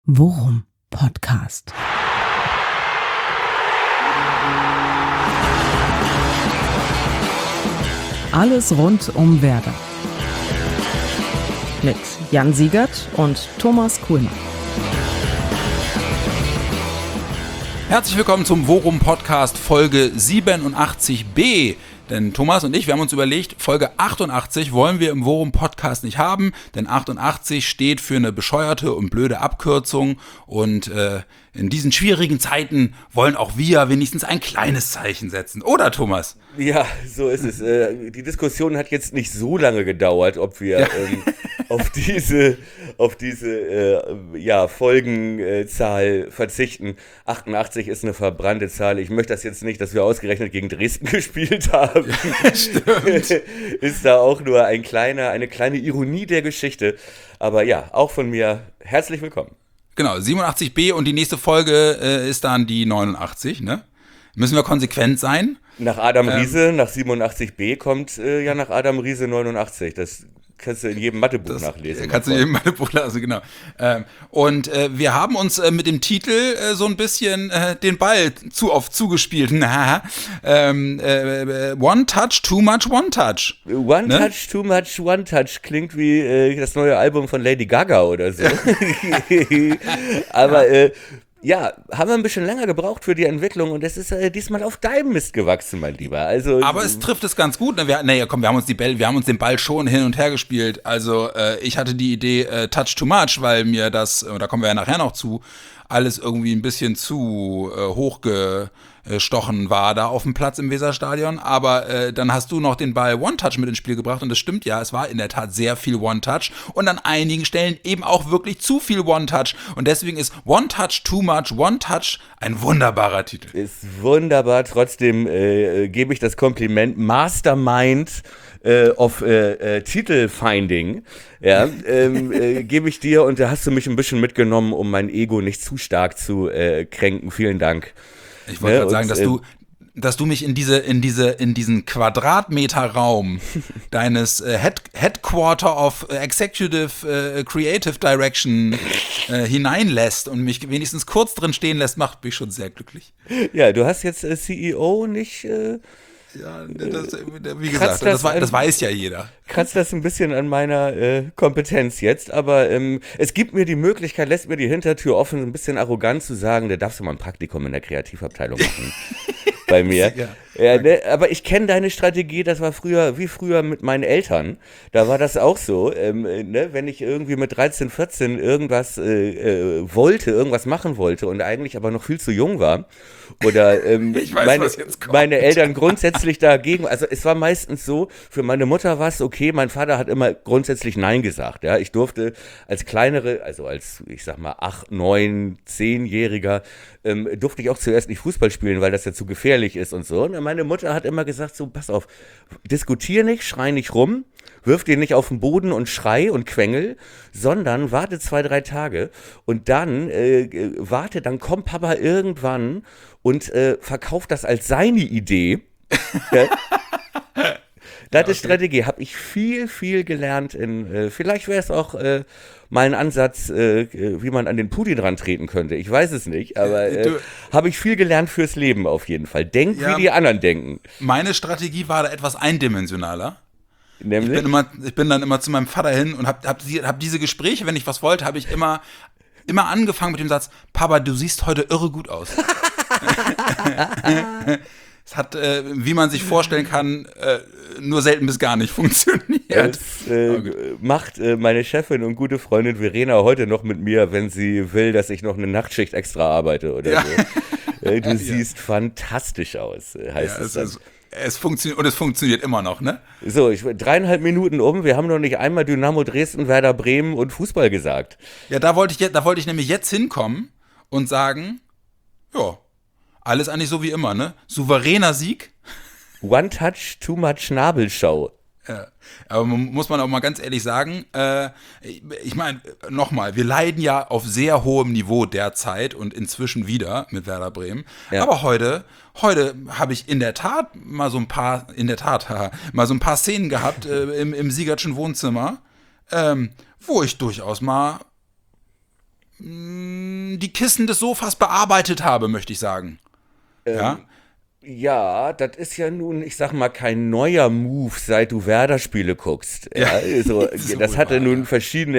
Worum Podcast. Alles rund um Werder. Mit Jan Siegert und Thomas Kuhlmann. Herzlich willkommen zum Worum Podcast Folge 87b. Denn Thomas und ich, wir haben uns überlegt, Folge 88 wollen wir im Worum Podcast nicht haben, denn 88 steht für eine bescheuerte und blöde Abkürzung und in diesen schwierigen Zeiten wollen auch wir wenigstens ein kleines Zeichen setzen. Oder, Thomas? Ja, so ist es. Die Diskussion hat jetzt nicht so lange gedauert, ob wir auf diese Folgenzahl verzichten. 88 ist eine verbrannte Zahl. Ich möchte das jetzt nicht, dass wir ausgerechnet gegen Dresden gespielt haben. Ja, stimmt. Ist da auch nur eine kleine Ironie der Geschichte. Aber ja, auch von mir herzlich willkommen. Genau, 87b und die nächste Folge ist dann die 89, ne? Müssen wir konsequent sein. Nach Adam Riese, nach 87b kommt nach Adam Riese 89. Das kannst du in jedem Mathebuch nachlesen. Kannst du in jedem Mathebuch lesen, genau. Und wir haben uns mit dem Titel so ein bisschen den Ball zu oft zugespielt. One Touch, Too Much, One Touch. One Touch, Too Much, One Touch klingt wie das neue Album von Lady Gaga oder so. Aber haben wir ein bisschen länger gebraucht für die Entwicklung und es ist diesmal auf deinem Mist gewachsen, mein Lieber. Also, aber es trifft es ganz gut. Ne? Wir haben uns den Ball schon hin und her gespielt. Also ich hatte die Idee Touch Too Much, weil mir das, da kommen wir ja nachher noch zu, alles irgendwie ein bisschen zu hochgestochen war da auf dem Platz im Weserstadion. Aber dann hast du noch den Ball One-Touch mit ins Spiel gebracht und das stimmt ja, es war in der Tat sehr viel One-Touch und an einigen Stellen eben auch wirklich zu viel One-Touch. Und deswegen ist One-Touch, Too Much, One-Touch ein wunderbarer Titel. Ist wunderbar, trotzdem gebe ich das Kompliment Mastermind of Titelfinding, gebe ich dir und da hast du mich ein bisschen mitgenommen, um mein Ego nicht zu stark zu kränken. Vielen Dank. Ich wollte gerade sagen, dass du mich in diesen Quadratmeter-Raum deines Headquarter of Executive Creative Direction hineinlässt und mich wenigstens kurz drin stehen lässt, macht mich schon sehr glücklich. Ja, du hast jetzt CEO nicht... Ja, wie gesagt, das weiß ja jeder. Kratzt das ein bisschen an meiner Kompetenz jetzt, aber es gibt mir die Möglichkeit, lässt mir die Hintertür offen, ein bisschen arrogant zu sagen, da darfst du mal ein Praktikum in der Kreativabteilung machen. Bei mir. Aber ich kenne deine Strategie, das war früher mit meinen Eltern. Da war das auch so, wenn ich irgendwie mit 13, 14 irgendwas irgendwas machen wollte und eigentlich aber noch viel zu jung war oder ich weiß, was jetzt kommt. Meine Eltern grundsätzlich dagegen, also es war meistens so, für meine Mutter war es okay, mein Vater hat immer grundsätzlich Nein gesagt. Ja? Ich durfte als ich sag mal 8, 9, 10-Jähriger, durfte ich auch zuerst nicht Fußball spielen, weil das ja zu gefährlich ist und so. Und meine Mutter hat immer gesagt, so pass auf, diskutier nicht, schrei nicht rum, wirf dir nicht auf den Boden und schrei und quengel, sondern warte 2, 3 Tage und dann dann kommt Papa irgendwann und verkauft das als seine Idee. Das ist Strategie, habe ich viel, viel gelernt. Vielleicht wäre es auch mein Ansatz, wie man an den Pudi dran treten könnte. Ich weiß es nicht, aber habe ich viel gelernt fürs Leben auf jeden Fall. Denk, wie die anderen denken. Meine Strategie war da etwas eindimensionaler. Nämlich? Ich bin dann immer zu meinem Vater hin und hab diese Gespräche, wenn ich was wollte, habe ich immer angefangen mit dem Satz, Papa, du siehst heute irre gut aus. Es hat, wie man sich vorstellen kann, nur selten bis gar nicht funktioniert. Das macht meine Chefin und gute Freundin Verena heute noch mit mir, wenn sie will, dass ich noch eine Nachtschicht extra arbeite oder so. Du siehst fantastisch aus, heißt es dann. Es funktioniert immer noch, ne? So, 3,5 Minuten wir haben noch nicht einmal Dynamo Dresden, Werder Bremen und Fußball gesagt. Ja, da wollte ich nämlich jetzt hinkommen und sagen, ja, alles eigentlich so wie immer, ne? Souveräner Sieg. One Touch, Too Much Nabelschau. Ja, aber muss man auch mal ganz ehrlich sagen, ich meine, nochmal, wir leiden ja auf sehr hohem Niveau derzeit und inzwischen wieder mit Werder Bremen. Ja. Aber heute habe ich in der Tat mal so ein paar Szenen gehabt im Siegertschen Wohnzimmer, wo ich durchaus mal die Kissen des Sofas bearbeitet habe, möchte ich sagen. Ja. Ja, das ist ja nun, ich sag mal, kein neuer Move, seit du Werder-Spiele guckst. Ja, also, So das hatte wahr, nun ja. verschiedene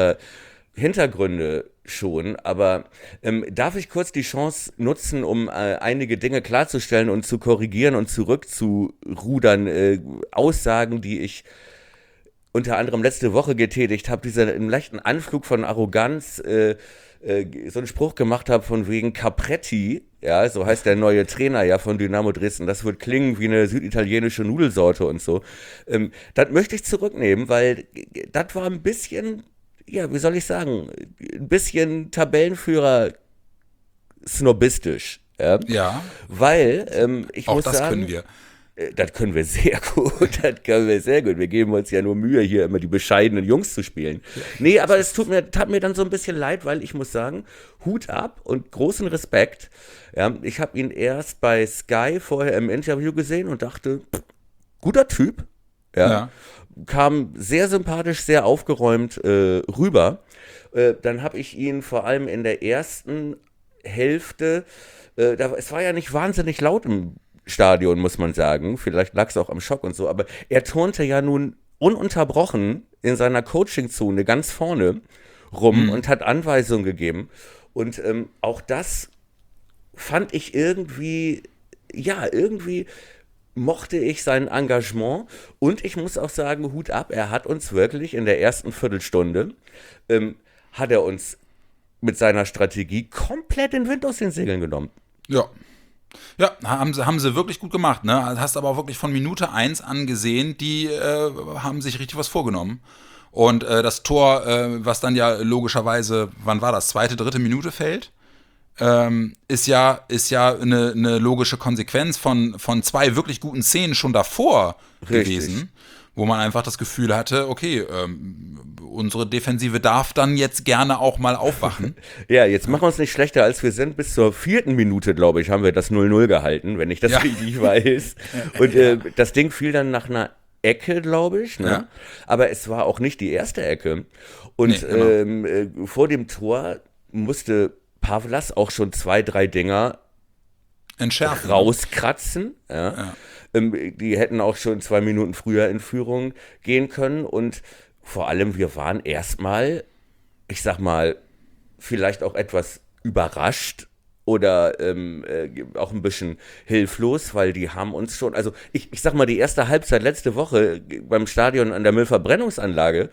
Hintergründe schon, aber darf ich kurz die Chance nutzen, um einige Dinge klarzustellen und zu korrigieren und zurückzurudern, Aussagen, die ich unter anderem letzte Woche getätigt habe, dieser im leichten Anflug von Arroganz so einen Spruch gemacht habe von wegen Capretti, ja, so heißt der neue Trainer ja von Dynamo Dresden, das wird klingen wie eine süditalienische Nudelsorte und so. Das möchte ich zurücknehmen, weil das war ein bisschen, ja, wie soll ich sagen, ein bisschen Tabellenführer snobistisch, ja, Ja, weil ich auch muss das sagen, können wir. das können wir sehr gut, das können wir sehr gut. Wir geben uns ja nur Mühe, hier immer die bescheidenen Jungs zu spielen. Nee, aber es tat mir dann so ein bisschen leid, weil ich muss sagen, Hut ab und großen Respekt. Ja, ich habe ihn erst bei Sky vorher im Interview gesehen und dachte, guter Typ. Ja, kam sehr sympathisch, sehr aufgeräumt rüber. Dann habe ich ihn vor allem in der ersten Hälfte, es war ja nicht wahnsinnig laut im Stadion, muss man sagen. Vielleicht lag es auch am Schock und so, aber er turnte ja nun ununterbrochen in seiner Coaching-Zone ganz vorne rum und hat Anweisungen gegeben. Und auch das fand ich irgendwie, ja, irgendwie mochte ich sein Engagement und ich muss auch sagen, Hut ab, er hat uns wirklich in der ersten Viertelstunde, hat er uns mit seiner Strategie komplett den Wind aus den Segeln genommen. Ja. Ja, haben sie wirklich gut gemacht, ne? Hast aber auch wirklich von Minute 1 an gesehen, die haben sich richtig was vorgenommen. Und das Tor, was dann ja logischerweise, wann war das, zweite, dritte Minute fällt, ist ja eine logische Konsequenz von zwei wirklich guten Szenen schon davor gewesen, wo man einfach das Gefühl hatte, okay, unsere Defensive darf dann jetzt gerne auch mal aufwachen. Ja, jetzt machen wir uns nicht schlechter, als wir sind. Bis zur 4. Minute, glaube ich, haben wir das 0-0 gehalten, wenn ich das richtig weiß. Und das Ding fiel dann nach einer Ecke, glaube ich. Ne? Ja. Aber es war auch nicht die erste Ecke. Und Nee, vor dem Tor musste Pavlas auch schon 2, 3 Dinger Entschärfen. rauskratzen. Ja. Die hätten auch schon 2 Minuten früher in Führung gehen können. Und vor allem, wir waren erstmal, ich sag mal, vielleicht auch etwas überrascht oder auch ein bisschen hilflos, weil die haben uns schon, also ich sag mal, die erste Halbzeit letzte Woche beim Stadion an der Müllverbrennungsanlage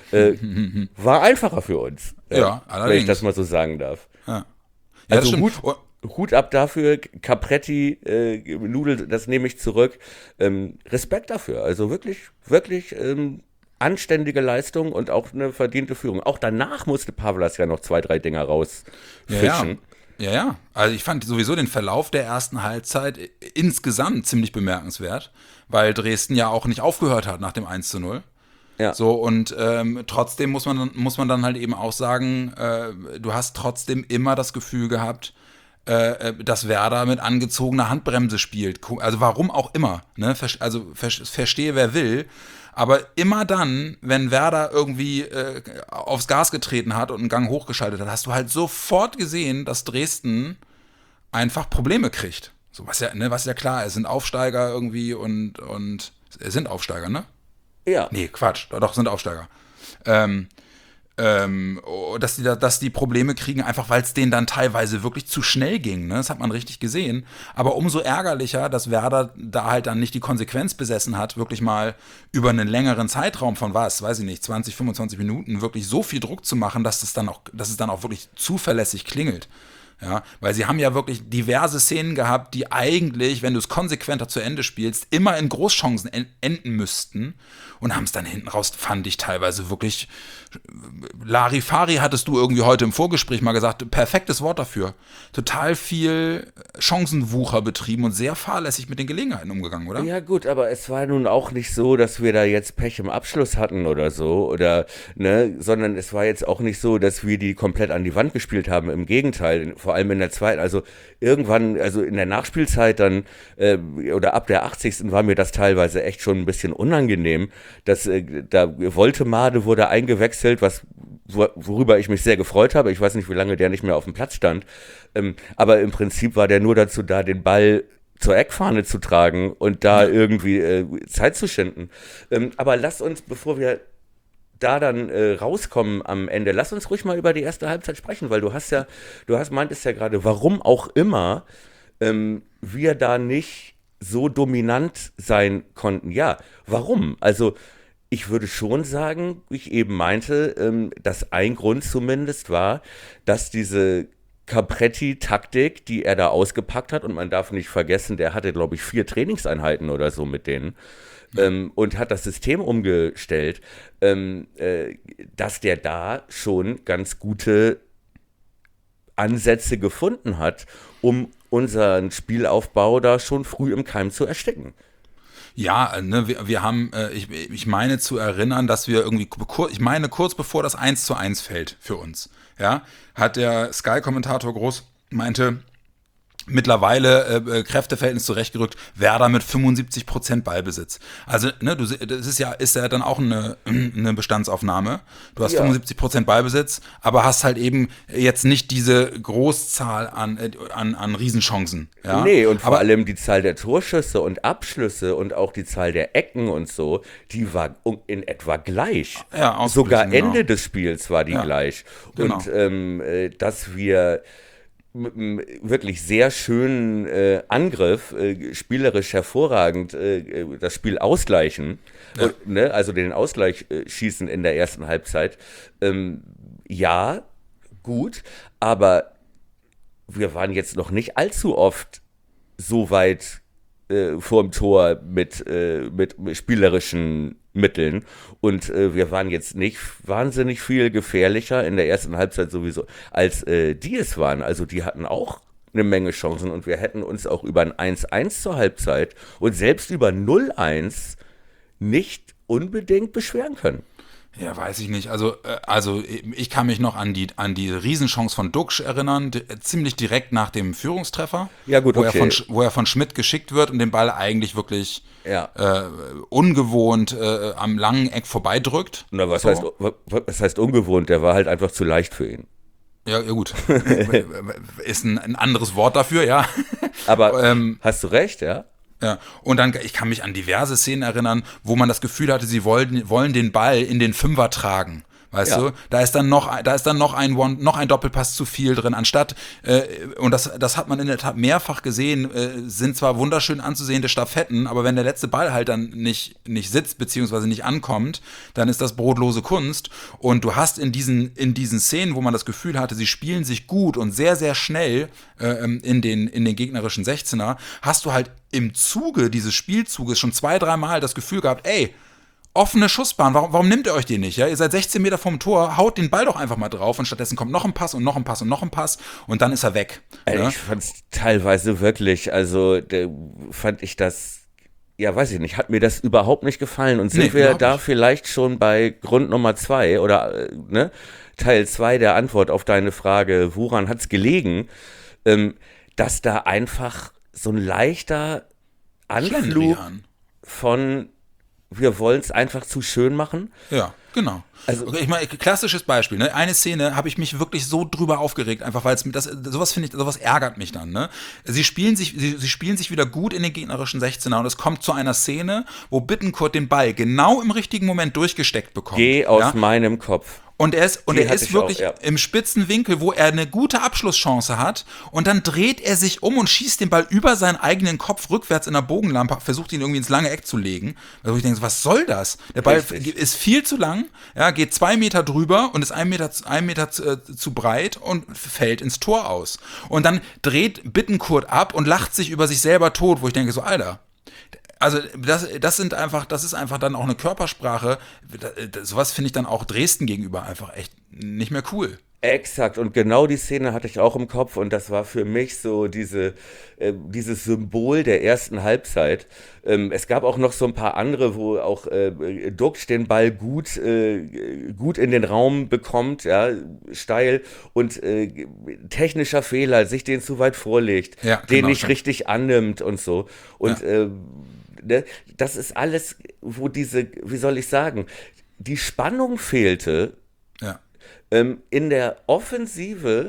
war einfacher für uns. Ja, wenn allerdings. ich das mal so sagen darf. Ja, das Also stimmt. Hut ab dafür, Capretti, Nudel, das nehme ich zurück. Respekt dafür, also wirklich, wirklich anständige Leistung und auch eine verdiente Führung. Auch danach musste Pavlas ja noch 2, 3 Dinger rausfischen. Ja. Also ich fand sowieso den Verlauf der ersten Halbzeit insgesamt ziemlich bemerkenswert, weil Dresden ja auch nicht aufgehört hat nach dem 1:0. Ja. So, und trotzdem muss man dann halt eben auch sagen, du hast trotzdem immer das Gefühl gehabt, dass Werder mit angezogener Handbremse spielt. Also warum auch immer. Ne? Verstehe, wer will. Aber immer dann, wenn Werder irgendwie aufs Gas getreten hat und einen Gang hochgeschaltet hat, hast du halt sofort gesehen, dass Dresden einfach Probleme kriegt. So, was ja klar ist, sind Aufsteiger irgendwie und sind Aufsteiger, ne? Ja. Nee, Quatsch, doch, sind Aufsteiger. Dass die Probleme kriegen, einfach weil es denen dann teilweise wirklich zu schnell ging. Ne? Das hat man richtig gesehen. Aber umso ärgerlicher, dass Werder da halt dann nicht die Konsequenz besessen hat, wirklich mal über einen längeren Zeitraum von weiß ich nicht, 20, 25 Minuten wirklich so viel Druck zu machen, dass es dann auch wirklich zuverlässig klingelt. Ja, weil sie haben ja wirklich diverse Szenen gehabt, die eigentlich, wenn du es konsequenter zu Ende spielst, immer in Großchancen enden müssten und haben es dann hinten raus, fand ich teilweise wirklich. Larifari hattest du irgendwie heute im Vorgespräch mal gesagt, perfektes Wort dafür. Total viel Chancenwucher betrieben und sehr fahrlässig mit den Gelegenheiten umgegangen, oder? Ja gut, aber es war nun auch nicht so, dass wir da jetzt Pech im Abschluss hatten oder so, oder, ne, sondern es war jetzt auch nicht so, dass wir die komplett an die Wand gespielt haben. Im Gegenteil, vor allem in der zweiten, also irgendwann, also in der Nachspielzeit dann oder ab der 80. war mir das teilweise echt schon ein bisschen unangenehm, dass da Woltemade wurde eingewechselt, worüber ich mich sehr gefreut habe. Ich weiß nicht, wie lange der nicht mehr auf dem Platz stand, aber im Prinzip war der nur dazu da, den Ball zur Eckfahne zu tragen und da irgendwie Zeit zu schinden. Aber lass uns, bevor wir da dann rauskommen am Ende, lass uns ruhig mal über die erste Halbzeit sprechen, weil meintest ja gerade, warum auch immer wir da nicht so dominant sein konnten. Ja, warum? Also ich würde schon sagen, wie ich eben meinte, dass ein Grund zumindest war, dass diese Capretti-Taktik, die er da ausgepackt hat, und man darf nicht vergessen, der hatte, glaube ich, 4 Trainingseinheiten oder so mit denen, und hat das System umgestellt, dass der da schon ganz gute Ansätze gefunden hat, um unseren Spielaufbau da schon früh im Keim zu ersticken. Ja, ne, wir haben, ich meine zu erinnern, dass wir irgendwie, kurz bevor das 1:1 fällt für uns, ja, hat der Sky-Kommentator Groß meinte, mittlerweile Kräfteverhältnis zurechtgerückt, Werder mit 75% Ballbesitz. Also, ne, das ist ja dann auch eine Bestandsaufnahme. Du hast 75% Ballbesitz, aber hast halt eben jetzt nicht diese Großzahl an Riesenchancen. Ja? Nee, und vor allem die Zahl der Torschüsse und Abschlüsse und auch die Zahl der Ecken und so, die war in etwa gleich. Ja, sogar genau. Ende des Spiels war die gleich. Genau. Und dass wir mit einem wirklich sehr schönen Angriff, spielerisch hervorragend, das Spiel ausgleichen, und, ne, also den Ausgleich schießen in der ersten Halbzeit. Ja, gut, aber wir waren jetzt noch nicht allzu oft so weit vorm Tor mit spielerischen Mitteln, und wir waren jetzt nicht wahnsinnig viel gefährlicher in der ersten Halbzeit sowieso, als die es waren. Also die hatten auch eine Menge Chancen, und wir hätten uns auch über ein 1:1 zur Halbzeit und selbst über 0:1 nicht unbedingt beschweren können. Ja, weiß ich nicht. Also ich kann mich noch an die Riesenchance von Duxch erinnern, ziemlich direkt nach dem Führungstreffer. Ja, gut, okay. Wo er von Schmidt geschickt wird und den Ball eigentlich wirklich ungewohnt am langen Eck vorbeidrückt. Na, was heißt ungewohnt? Der war halt einfach zu leicht für ihn. Ja, gut. Ist ein anderes Wort dafür, ja. Aber hast du recht, ja? Ja, und dann, ich kann mich an diverse Szenen erinnern, wo man das Gefühl hatte, sie wollen den Ball in den Fünfer tragen. Weißt du, da ist dann noch ein Doppelpass zu viel drin, anstatt, und das hat man in der Tat mehrfach gesehen, sind zwar wunderschön anzusehende Stafetten, aber wenn der letzte Ball halt dann nicht sitzt, beziehungsweise nicht ankommt, dann ist das brotlose Kunst, und du hast in diesen Szenen, wo man das Gefühl hatte, sie spielen sich gut und sehr, sehr schnell in den gegnerischen 16er, hast du halt im Zuge dieses Spielzuges schon 2-3 Mal das Gefühl gehabt, ey, offene Schussbahn, warum nimmt ihr euch den nicht? Ja? Ihr seid 16 Meter vom Tor, haut den Ball doch einfach mal drauf, und stattdessen kommt noch ein Pass und noch ein Pass und noch ein Pass, und dann ist er weg. Also ich fand es teilweise wirklich, also fand ich das, ja, weiß ich nicht, hat mir das überhaupt nicht gefallen, und sind wir da vielleicht schon bei Grund Nummer 2 oder Teil 2 der Antwort auf deine Frage, woran hat es gelegen, dass da einfach so ein leichter Anflug von wir wollen es einfach zu schön machen. Ja, genau. Also, ich meine, klassisches Beispiel, ne? Eine Szene habe ich mich wirklich so drüber aufgeregt, einfach weil sowas ärgert mich dann, ne? Sie spielen sich wieder gut in den gegnerischen 16er, und es kommt zu einer Szene, wo Bittencourt den Ball genau im richtigen Moment durchgesteckt bekommt. Geh aus meinem Kopf. Und er ist wirklich im spitzen Winkel, wo er eine gute Abschlusschance hat, und dann dreht er sich um und schießt den Ball über seinen eigenen Kopf rückwärts in der Bogenlampe, versucht ihn irgendwie ins lange Eck zu legen. Also ich denke, was soll das? Der Ball ist viel zu lang, ja, geht 2 Meter drüber und ist 1 Meter zu breit und fällt ins Tor aus. Und dann dreht Bittencourt ab und lacht sich über sich selber tot, wo ich denke, so, Alter. Also das ist einfach dann auch eine Körpersprache. Sowas finde ich dann auch Dresden gegenüber einfach echt nicht mehr cool. Exakt, und genau die Szene hatte ich auch im Kopf und das war für mich so dieses Symbol der ersten Halbzeit. Es gab auch noch so ein paar andere, wo auch Duxch den Ball gut in den Raum bekommt, ja, steil und technischer Fehler, sich den zu weit vorlegt, Ja, den genau, nicht stimmt. richtig annimmt und so. Und Ja. ne, das ist alles, wo wie soll ich sagen, die Spannung fehlte Ja. in der Offensive,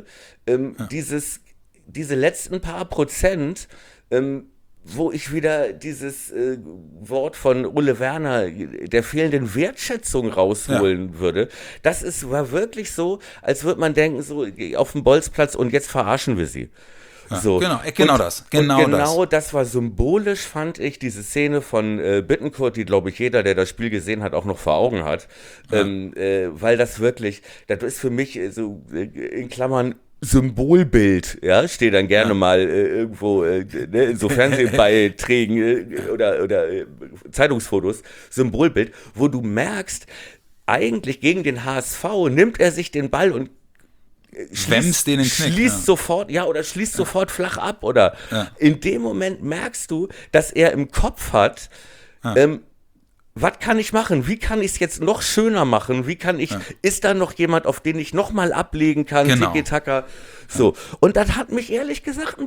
diese letzten paar Prozent, wo ich wieder dieses Wort von Ole Werner der fehlenden Wertschätzung rausholen würde. War wirklich so, als würde man denken, so auf dem Bolzplatz und jetzt verarschen wir sie. So. Genau das. Genau das war symbolisch, fand ich, diese Szene von Bittencourt, die, glaube ich, jeder, der das Spiel gesehen hat, auch noch vor Augen hat. Weil das ist für mich in Klammern Symbolbild, ja, steht dann gerne mal irgendwo ne, in so Fernsehbeiträgen oder Zeitungsfotos, Symbolbild, wo du merkst, eigentlich gegen den HSV nimmt er sich den Ball und Schwemmst den in den Knick. schließt sofort flach ab oder in dem Moment merkst du, dass er im Kopf hat, was kann ich machen? Wie kann ich es jetzt noch schöner machen? Ist da noch jemand, auf den ich nochmal ablegen kann? Genau. Tiki-Taka. So. Und das hat mich ehrlich gesagt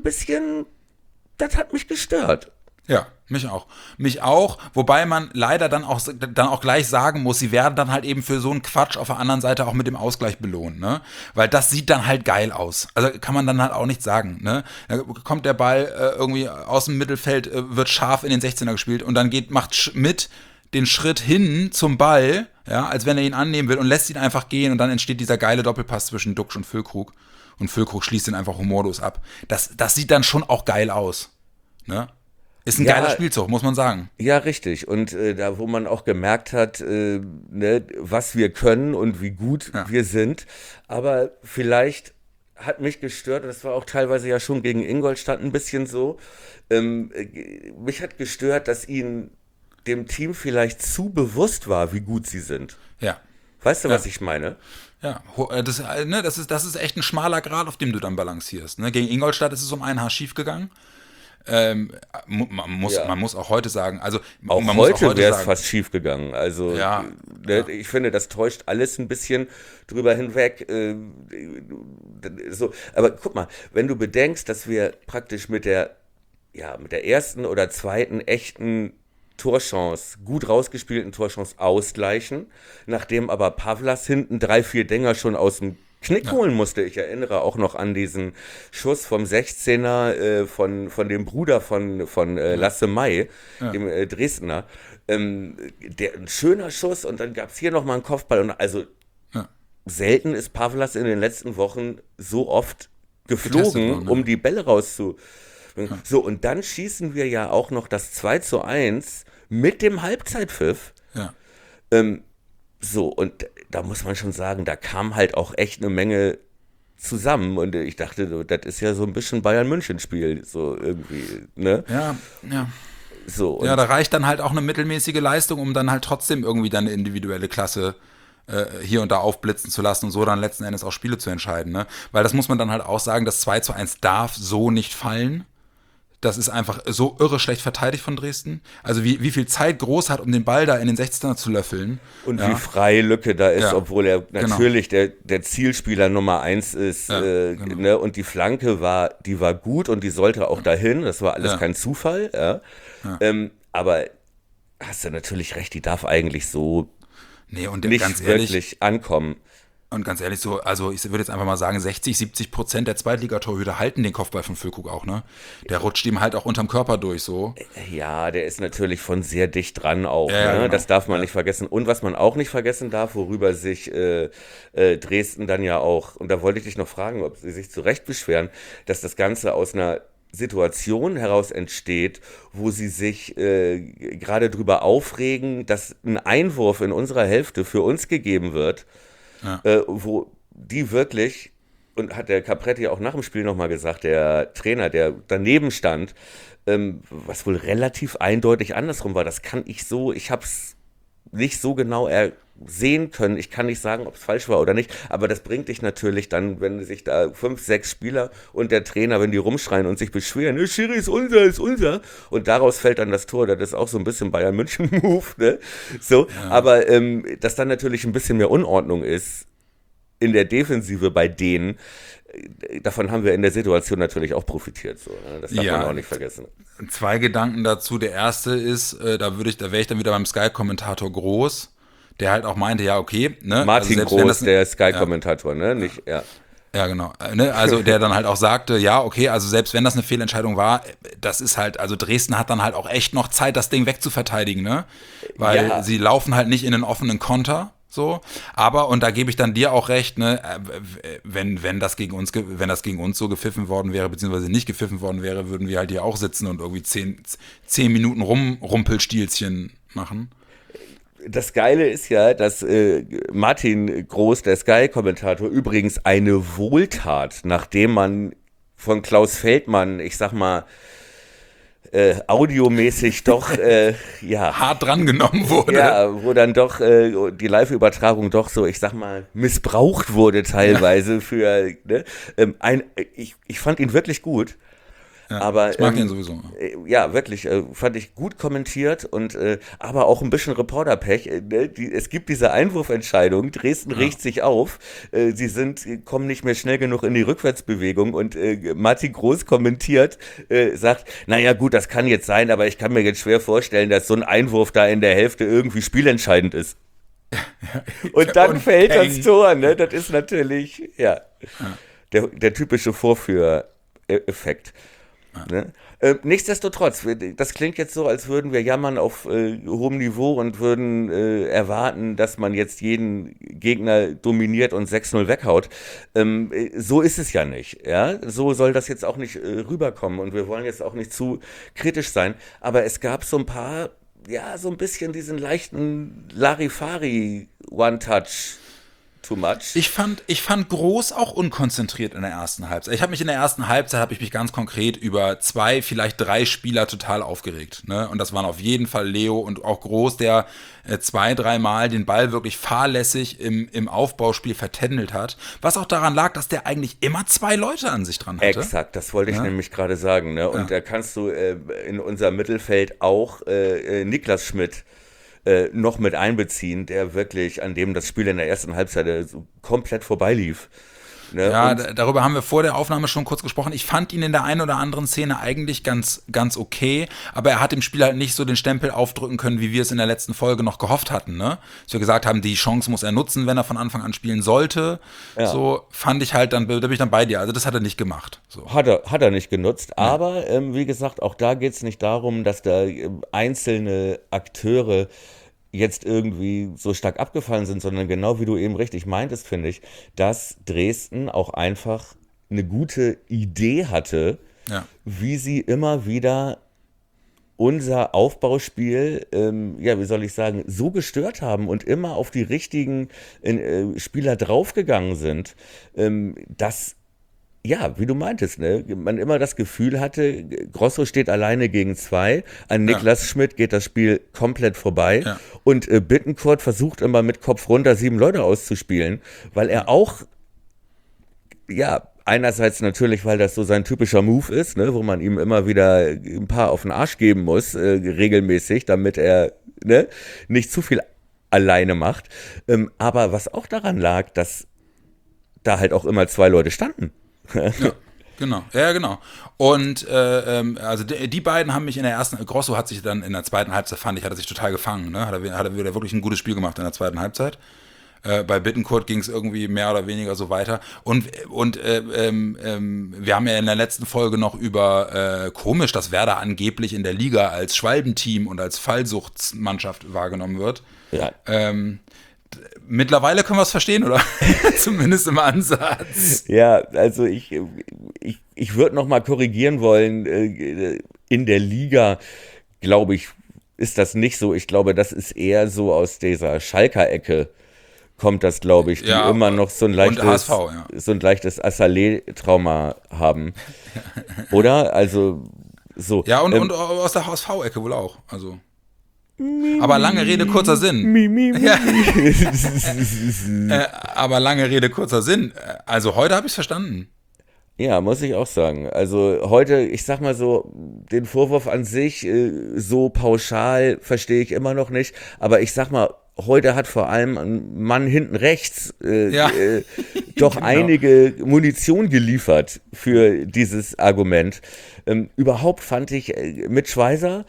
das hat mich gestört. Ja, mich auch. Mich auch, wobei man leider dann auch gleich sagen muss, sie werden dann halt eben für so einen Quatsch auf der anderen Seite auch mit dem Ausgleich belohnt, ne? Weil das sieht dann halt geil aus. Also kann man dann halt auch nicht sagen, ne? Da kommt der Ball irgendwie aus dem Mittelfeld, wird scharf in den 16er gespielt und dann macht Schmidt den Schritt hin zum Ball, ja, als wenn er ihn annehmen will und lässt ihn einfach gehen und dann entsteht dieser geile Doppelpass zwischen Duxch und Füllkrug und Füllkrug schließt ihn einfach humorlos ab. Das sieht dann schon auch geil aus, ne? Ist ein geiler Spielzug, muss man sagen. Ja, richtig. Und da, wo man auch gemerkt hat, ne, was wir können und wie gut wir sind. Aber vielleicht hat mich gestört, und das war auch teilweise ja schon gegen Ingolstadt ein bisschen so, mich hat gestört, dass ihnen dem Team vielleicht zu bewusst war, wie gut sie sind. Ja. Weißt du, was ich meine? Ja, das ist echt ein schmaler Grat, auf dem du dann balancierst. Ne? Gegen Ingolstadt ist es um ein Haar schief gegangen. Man muss auch heute sagen, also auch man heute muss auch wäre es sagen, fast schief gegangen. Also Ja, ne, ich finde, das täuscht alles ein bisschen drüber hinweg. So. Aber guck mal, wenn du bedenkst, dass wir praktisch mit der ersten oder zweiten echten Torchance, gut rausgespielten Torchance ausgleichen, nachdem aber Pavlas hinten 3-4 Dinger schon aus dem Knick holen musste. Ich erinnere auch noch an diesen Schuss vom 16er von dem Bruder von Lasse May, dem Dresdner. Ein schöner Schuss und dann gab es hier nochmal einen Kopfball. Und also selten ist Pavlas in den letzten Wochen so oft geflogen, worden, ne? um die Bälle rauszubringen. So, und dann schießen wir ja auch noch das 2:1 mit dem Halbzeitpfiff. Ja. So, und da muss man schon sagen, da kam halt auch echt eine Menge zusammen und ich dachte, das ist ja so ein bisschen Bayern-München-Spiel, so irgendwie, ne? Ja. So, Ja, da reicht dann halt auch eine mittelmäßige Leistung, um dann halt trotzdem irgendwie dann eine individuelle Klasse hier und da aufblitzen zu lassen und so dann letzten Endes auch Spiele zu entscheiden, ne? Weil das muss man dann halt auch sagen, das 2:1 darf so nicht fallen. Das ist einfach so irre schlecht verteidigt von Dresden. Also wie viel Zeit Groß hat, um den Ball da in den 16er zu löffeln. und wie freie Lücke da ist, obwohl er Genau. natürlich der Zielspieler Nummer 1 ist, genau. ne? Und die Flanke war gut und die sollte auch dahin, das war alles kein Zufall, aber hast du natürlich recht, die darf eigentlich so Nee, und nicht ganz ehrlich, wirklich ankommen. und ganz ehrlich so, also ich würde jetzt einfach mal sagen, 60-70% der Zweitligatorhüter halten den Kopfball von Füllkrug auch, ne? Der rutscht ihm halt auch unterm Körper durch, so. Ja, der ist natürlich von sehr dicht dran auch, Ja, ne? genau. Das darf man nicht vergessen. Und was man auch nicht vergessen darf, worüber sich Dresden dann ja auch, und da wollte ich dich noch fragen, ob sie sich zu Recht beschweren, dass das Ganze aus einer Situation heraus entsteht, wo sie sich gerade drüber aufregen, dass ein Einwurf in unserer Hälfte für uns gegeben wird, wo die wirklich, und hat der Capretti auch nach dem Spiel nochmal gesagt, der Trainer, der daneben stand, was wohl relativ eindeutig andersrum war, das kann ich so, ich hab's nicht so genau sehen können. Ich kann nicht sagen, ob es falsch war oder nicht, aber das bringt dich natürlich dann, wenn sich da 5, 6 Spieler und der Trainer, wenn die rumschreien und sich beschweren, Schiri ist unser, und daraus fällt dann das Tor, das ist auch so ein bisschen Bayern München-Move, ne? So, ja. Aber dass dann natürlich ein bisschen mehr Unordnung ist in der Defensive bei denen, davon haben wir in der Situation natürlich auch profitiert. So, ne? Das darf man auch nicht vergessen. 2 Gedanken dazu. Der erste ist, da wäre ich dann wieder beim Sky-Kommentator Groß, der halt auch meinte, ja, okay. Ne? Martin also Groß, der Sky-Kommentator, ne? Nicht, ja. Ja, genau. Ne? Also der dann halt auch sagte, ja, okay, also selbst wenn das eine Fehlentscheidung war, das ist halt, also Dresden hat dann halt auch echt noch Zeit, das Ding wegzuverteidigen, ne? Weil sie laufen halt nicht in einen offenen Konter. So, aber, und da gebe ich dann dir auch recht, ne, wenn das gegen uns so gepfiffen worden wäre, beziehungsweise nicht gepfiffen worden wäre, würden wir halt hier auch sitzen und irgendwie 10 Minuten Rumpelstilzchen machen. Das Geile ist ja, dass Martin Groß, der Sky-Kommentator, übrigens eine Wohltat, nachdem man von Klaus Feldmann, ich sag mal, audiomäßig doch hart drangenommen wurde. Ja, wo dann doch die Live-Übertragung doch so, ich sag mal, missbraucht wurde teilweise für, ne? Ich fand ihn wirklich gut. Ja, aber, ich mag ihn sowieso. Ja, wirklich, fand ich gut kommentiert und aber auch ein bisschen Reporterpech. Ne? Es gibt diese Einwurfentscheidung, Dresden regt sich auf, sie kommen nicht mehr schnell genug in die Rückwärtsbewegung und Martin Groß kommentiert, sagt, naja gut, das kann jetzt sein, aber ich kann mir jetzt schwer vorstellen, dass so ein Einwurf da in der Hälfte irgendwie spielentscheidend ist. Und dann fällt das Tor, ne? Das ist natürlich, der typische Vorführeffekt. Ne? Nichtsdestotrotz, das klingt jetzt so, als würden wir jammern auf hohem Niveau und würden erwarten, dass man jetzt jeden Gegner dominiert und 6-0 weghaut. So ist es ja nicht. Ja? So soll das jetzt auch nicht rüberkommen und wir wollen jetzt auch nicht zu kritisch sein. Aber es gab so ein paar, so ein bisschen diesen leichten Larifari-One-Touch. Too much. Ich fand Groß auch unkonzentriert in der ersten Halbzeit. In der ersten Halbzeit habe ich mich ganz konkret über 2, vielleicht 3 Spieler total aufgeregt. Ne? Und das waren auf jeden Fall Leo und auch Groß, der 2, 3 Mal den Ball wirklich fahrlässig im Aufbauspiel vertändelt hat. Was auch daran lag, dass der eigentlich immer 2 Leute an sich dran hatte. Exakt, das wollte ich nämlich gerade sagen. Ne? Und da kannst du in unser Mittelfeld auch Niklas Schmidt noch mit einbeziehen, der wirklich, an dem das Spiel in der ersten Halbzeit so komplett vorbeilief. Ne? Ja, darüber haben wir vor der Aufnahme schon kurz gesprochen. Ich fand ihn in der einen oder anderen Szene eigentlich ganz, ganz okay, aber er hat dem Spiel halt nicht so den Stempel aufdrücken können, wie wir es in der letzten Folge noch gehofft hatten. Ne? Dass wir gesagt haben, die Chance muss er nutzen, wenn er von Anfang an spielen sollte. Ja. So fand ich halt, da bin ich dann bei dir. Also das hat er nicht gemacht. So. Hat er nicht genutzt, aber wie gesagt, auch da geht es nicht darum, dass da einzelne Akteure jetzt irgendwie so stark abgefallen sind, sondern genau wie du eben richtig meintest, finde ich, dass Dresden auch einfach eine gute Idee hatte, wie sie immer wieder unser Aufbauspiel, wie soll ich sagen, so gestört haben und immer auf die richtigen Spieler draufgegangen sind, dass wie du meintest, ne, man immer das Gefühl hatte, Grosso steht alleine gegen 2, an Niklas Schmidt geht das Spiel komplett vorbei und Bittencourt versucht immer mit Kopf runter 7 Leute auszuspielen, weil er auch, einerseits natürlich, weil das so sein typischer Move ist, ne, wo man ihm immer wieder ein paar auf den Arsch geben muss, regelmäßig, damit er nicht zu viel alleine macht, aber was auch daran lag, dass da halt auch immer 2 Leute standen. Genau. Und also die beiden haben mich in der ersten, Grosso hat sich dann in der zweiten Halbzeit, fand ich, hat er sich total gefangen. Ne? Hat er wieder wirklich ein gutes Spiel gemacht in der zweiten Halbzeit. Bei Bittencourt ging es irgendwie mehr oder weniger so weiter. Und wir haben ja in der letzten Folge noch über komisch, dass Werder angeblich in der Liga als Schwalbenteam und als Fallsuchtsmannschaft wahrgenommen wird. Ja. Mittlerweile können wir es verstehen, oder? Zumindest im Ansatz. Ja, also ich würde noch mal korrigieren wollen, in der Liga, glaube ich, ist das nicht so. Ich glaube, das ist eher so aus dieser Schalker-Ecke kommt das, glaube ich, die immer noch so ein leichtes, Assalé-Trauma haben. Oder? Also so. Ja, und aus der HSV-Ecke wohl auch. Also. Aber lange Rede, kurzer Sinn. Ja. Aber lange Rede, kurzer Sinn. Also heute habe ich es verstanden. Ja, muss ich auch sagen. Also heute, ich sag mal so, den Vorwurf an sich so pauschal verstehe ich immer noch nicht. Aber ich sag mal, heute hat vor allem ein Mann hinten rechts doch Genau. einige Munition geliefert für dieses Argument. Überhaupt fand ich mit Schweizer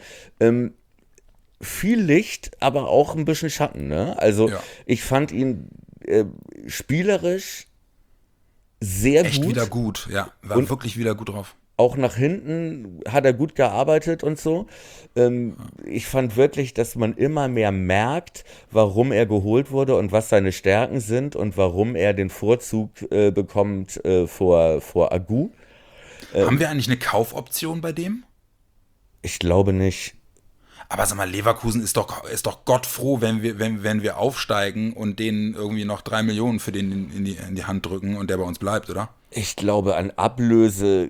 viel Licht, aber auch ein bisschen Schatten. Ne? Also Ja. ich fand ihn spielerisch sehr Echt gut. wieder gut, ja. War Und- wirklich wieder gut drauf. Auch nach hinten hat er gut gearbeitet und so. Ich fand wirklich, dass man immer mehr merkt, warum er geholt wurde und was seine Stärken sind und warum er den Vorzug bekommt vor Agu. Haben wir eigentlich eine Kaufoption bei dem? Ich glaube nicht. Aber sag mal, Leverkusen ist doch gottfroh, wenn wir aufsteigen und denen irgendwie noch 3 Millionen für den in die Hand drücken und der bei uns bleibt, oder? Ich glaube, an Ablöse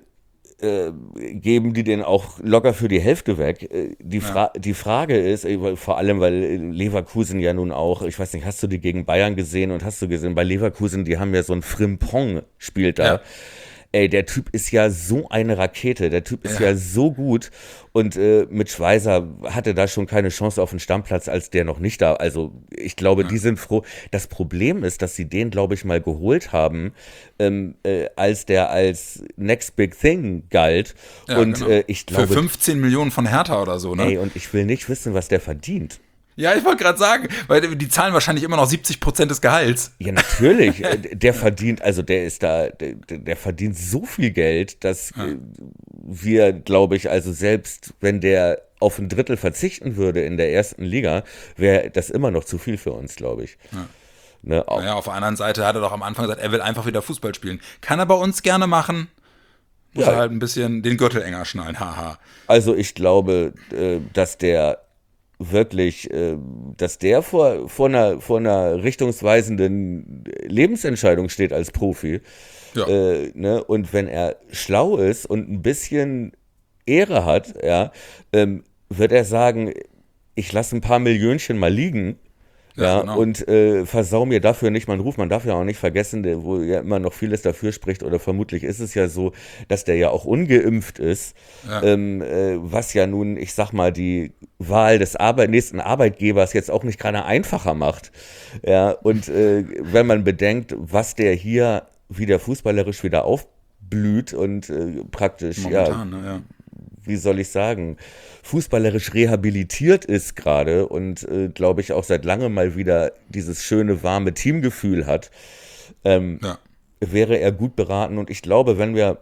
geben die den auch locker für die Hälfte weg. Die Frage ist, vor allem, weil Leverkusen ja nun auch, ich weiß nicht, hast du die gegen Bayern gesehen und hast du gesehen, bei Leverkusen, die haben ja so ein Frimpong spielt da. Ja. Ey, der Typ ist ja so eine Rakete, der Typ ist ja so gut und mit Schweizer hatte da schon keine Chance auf den Stammplatz, als der noch nicht da. Also ich glaube, die sind froh. Das Problem ist, dass sie den, glaube ich, mal geholt haben, als der als Next Big Thing galt. Ja, und genau. ich Für glaube, 15 Millionen von Hertha oder so, ne? ey, und ich will nicht wissen, was der verdient. Ja, ich wollte gerade sagen, weil die zahlen wahrscheinlich immer noch 70% des Gehalts. Ja, natürlich. Der verdient, also der ist da, der verdient so viel Geld, dass wir, glaube ich, also selbst wenn der auf ein Drittel verzichten würde in der ersten Liga, wäre das immer noch zu viel für uns, glaube ich. Ne, auch, Naja, auf der anderen Seite hat er doch am Anfang gesagt, er will einfach wieder Fußball spielen. Kann er bei uns gerne machen. Muss Ja. er halt ein bisschen den Gürtel enger schnallen, haha. also ich glaube, dass der wirklich, dass der vor einer richtungsweisenden Lebensentscheidung steht als Profi. Ja. Ne? Und wenn er schlau ist und ein bisschen Ehre hat, ja, wird er sagen, ich lasse ein paar Millionchen mal liegen. Ja, genau. und versau mir dafür nicht meinen Ruf. Man darf ja auch nicht vergessen, wo ja immer noch vieles dafür spricht, oder vermutlich ist es ja so, dass der ja auch ungeimpft ist, Ja. was ja nun, ich sag mal, die Wahl des nächsten Arbeitgebers jetzt auch nicht gerade einfacher macht. Ja, und wenn man bedenkt, was der hier wieder fußballerisch wieder aufblüht und praktisch, Momentan, ne, ja. wie soll ich sagen, fußballerisch rehabilitiert ist gerade und, glaube ich, auch seit langem mal wieder dieses schöne, warme Teamgefühl hat, Ja. wäre er gut beraten. Und ich glaube,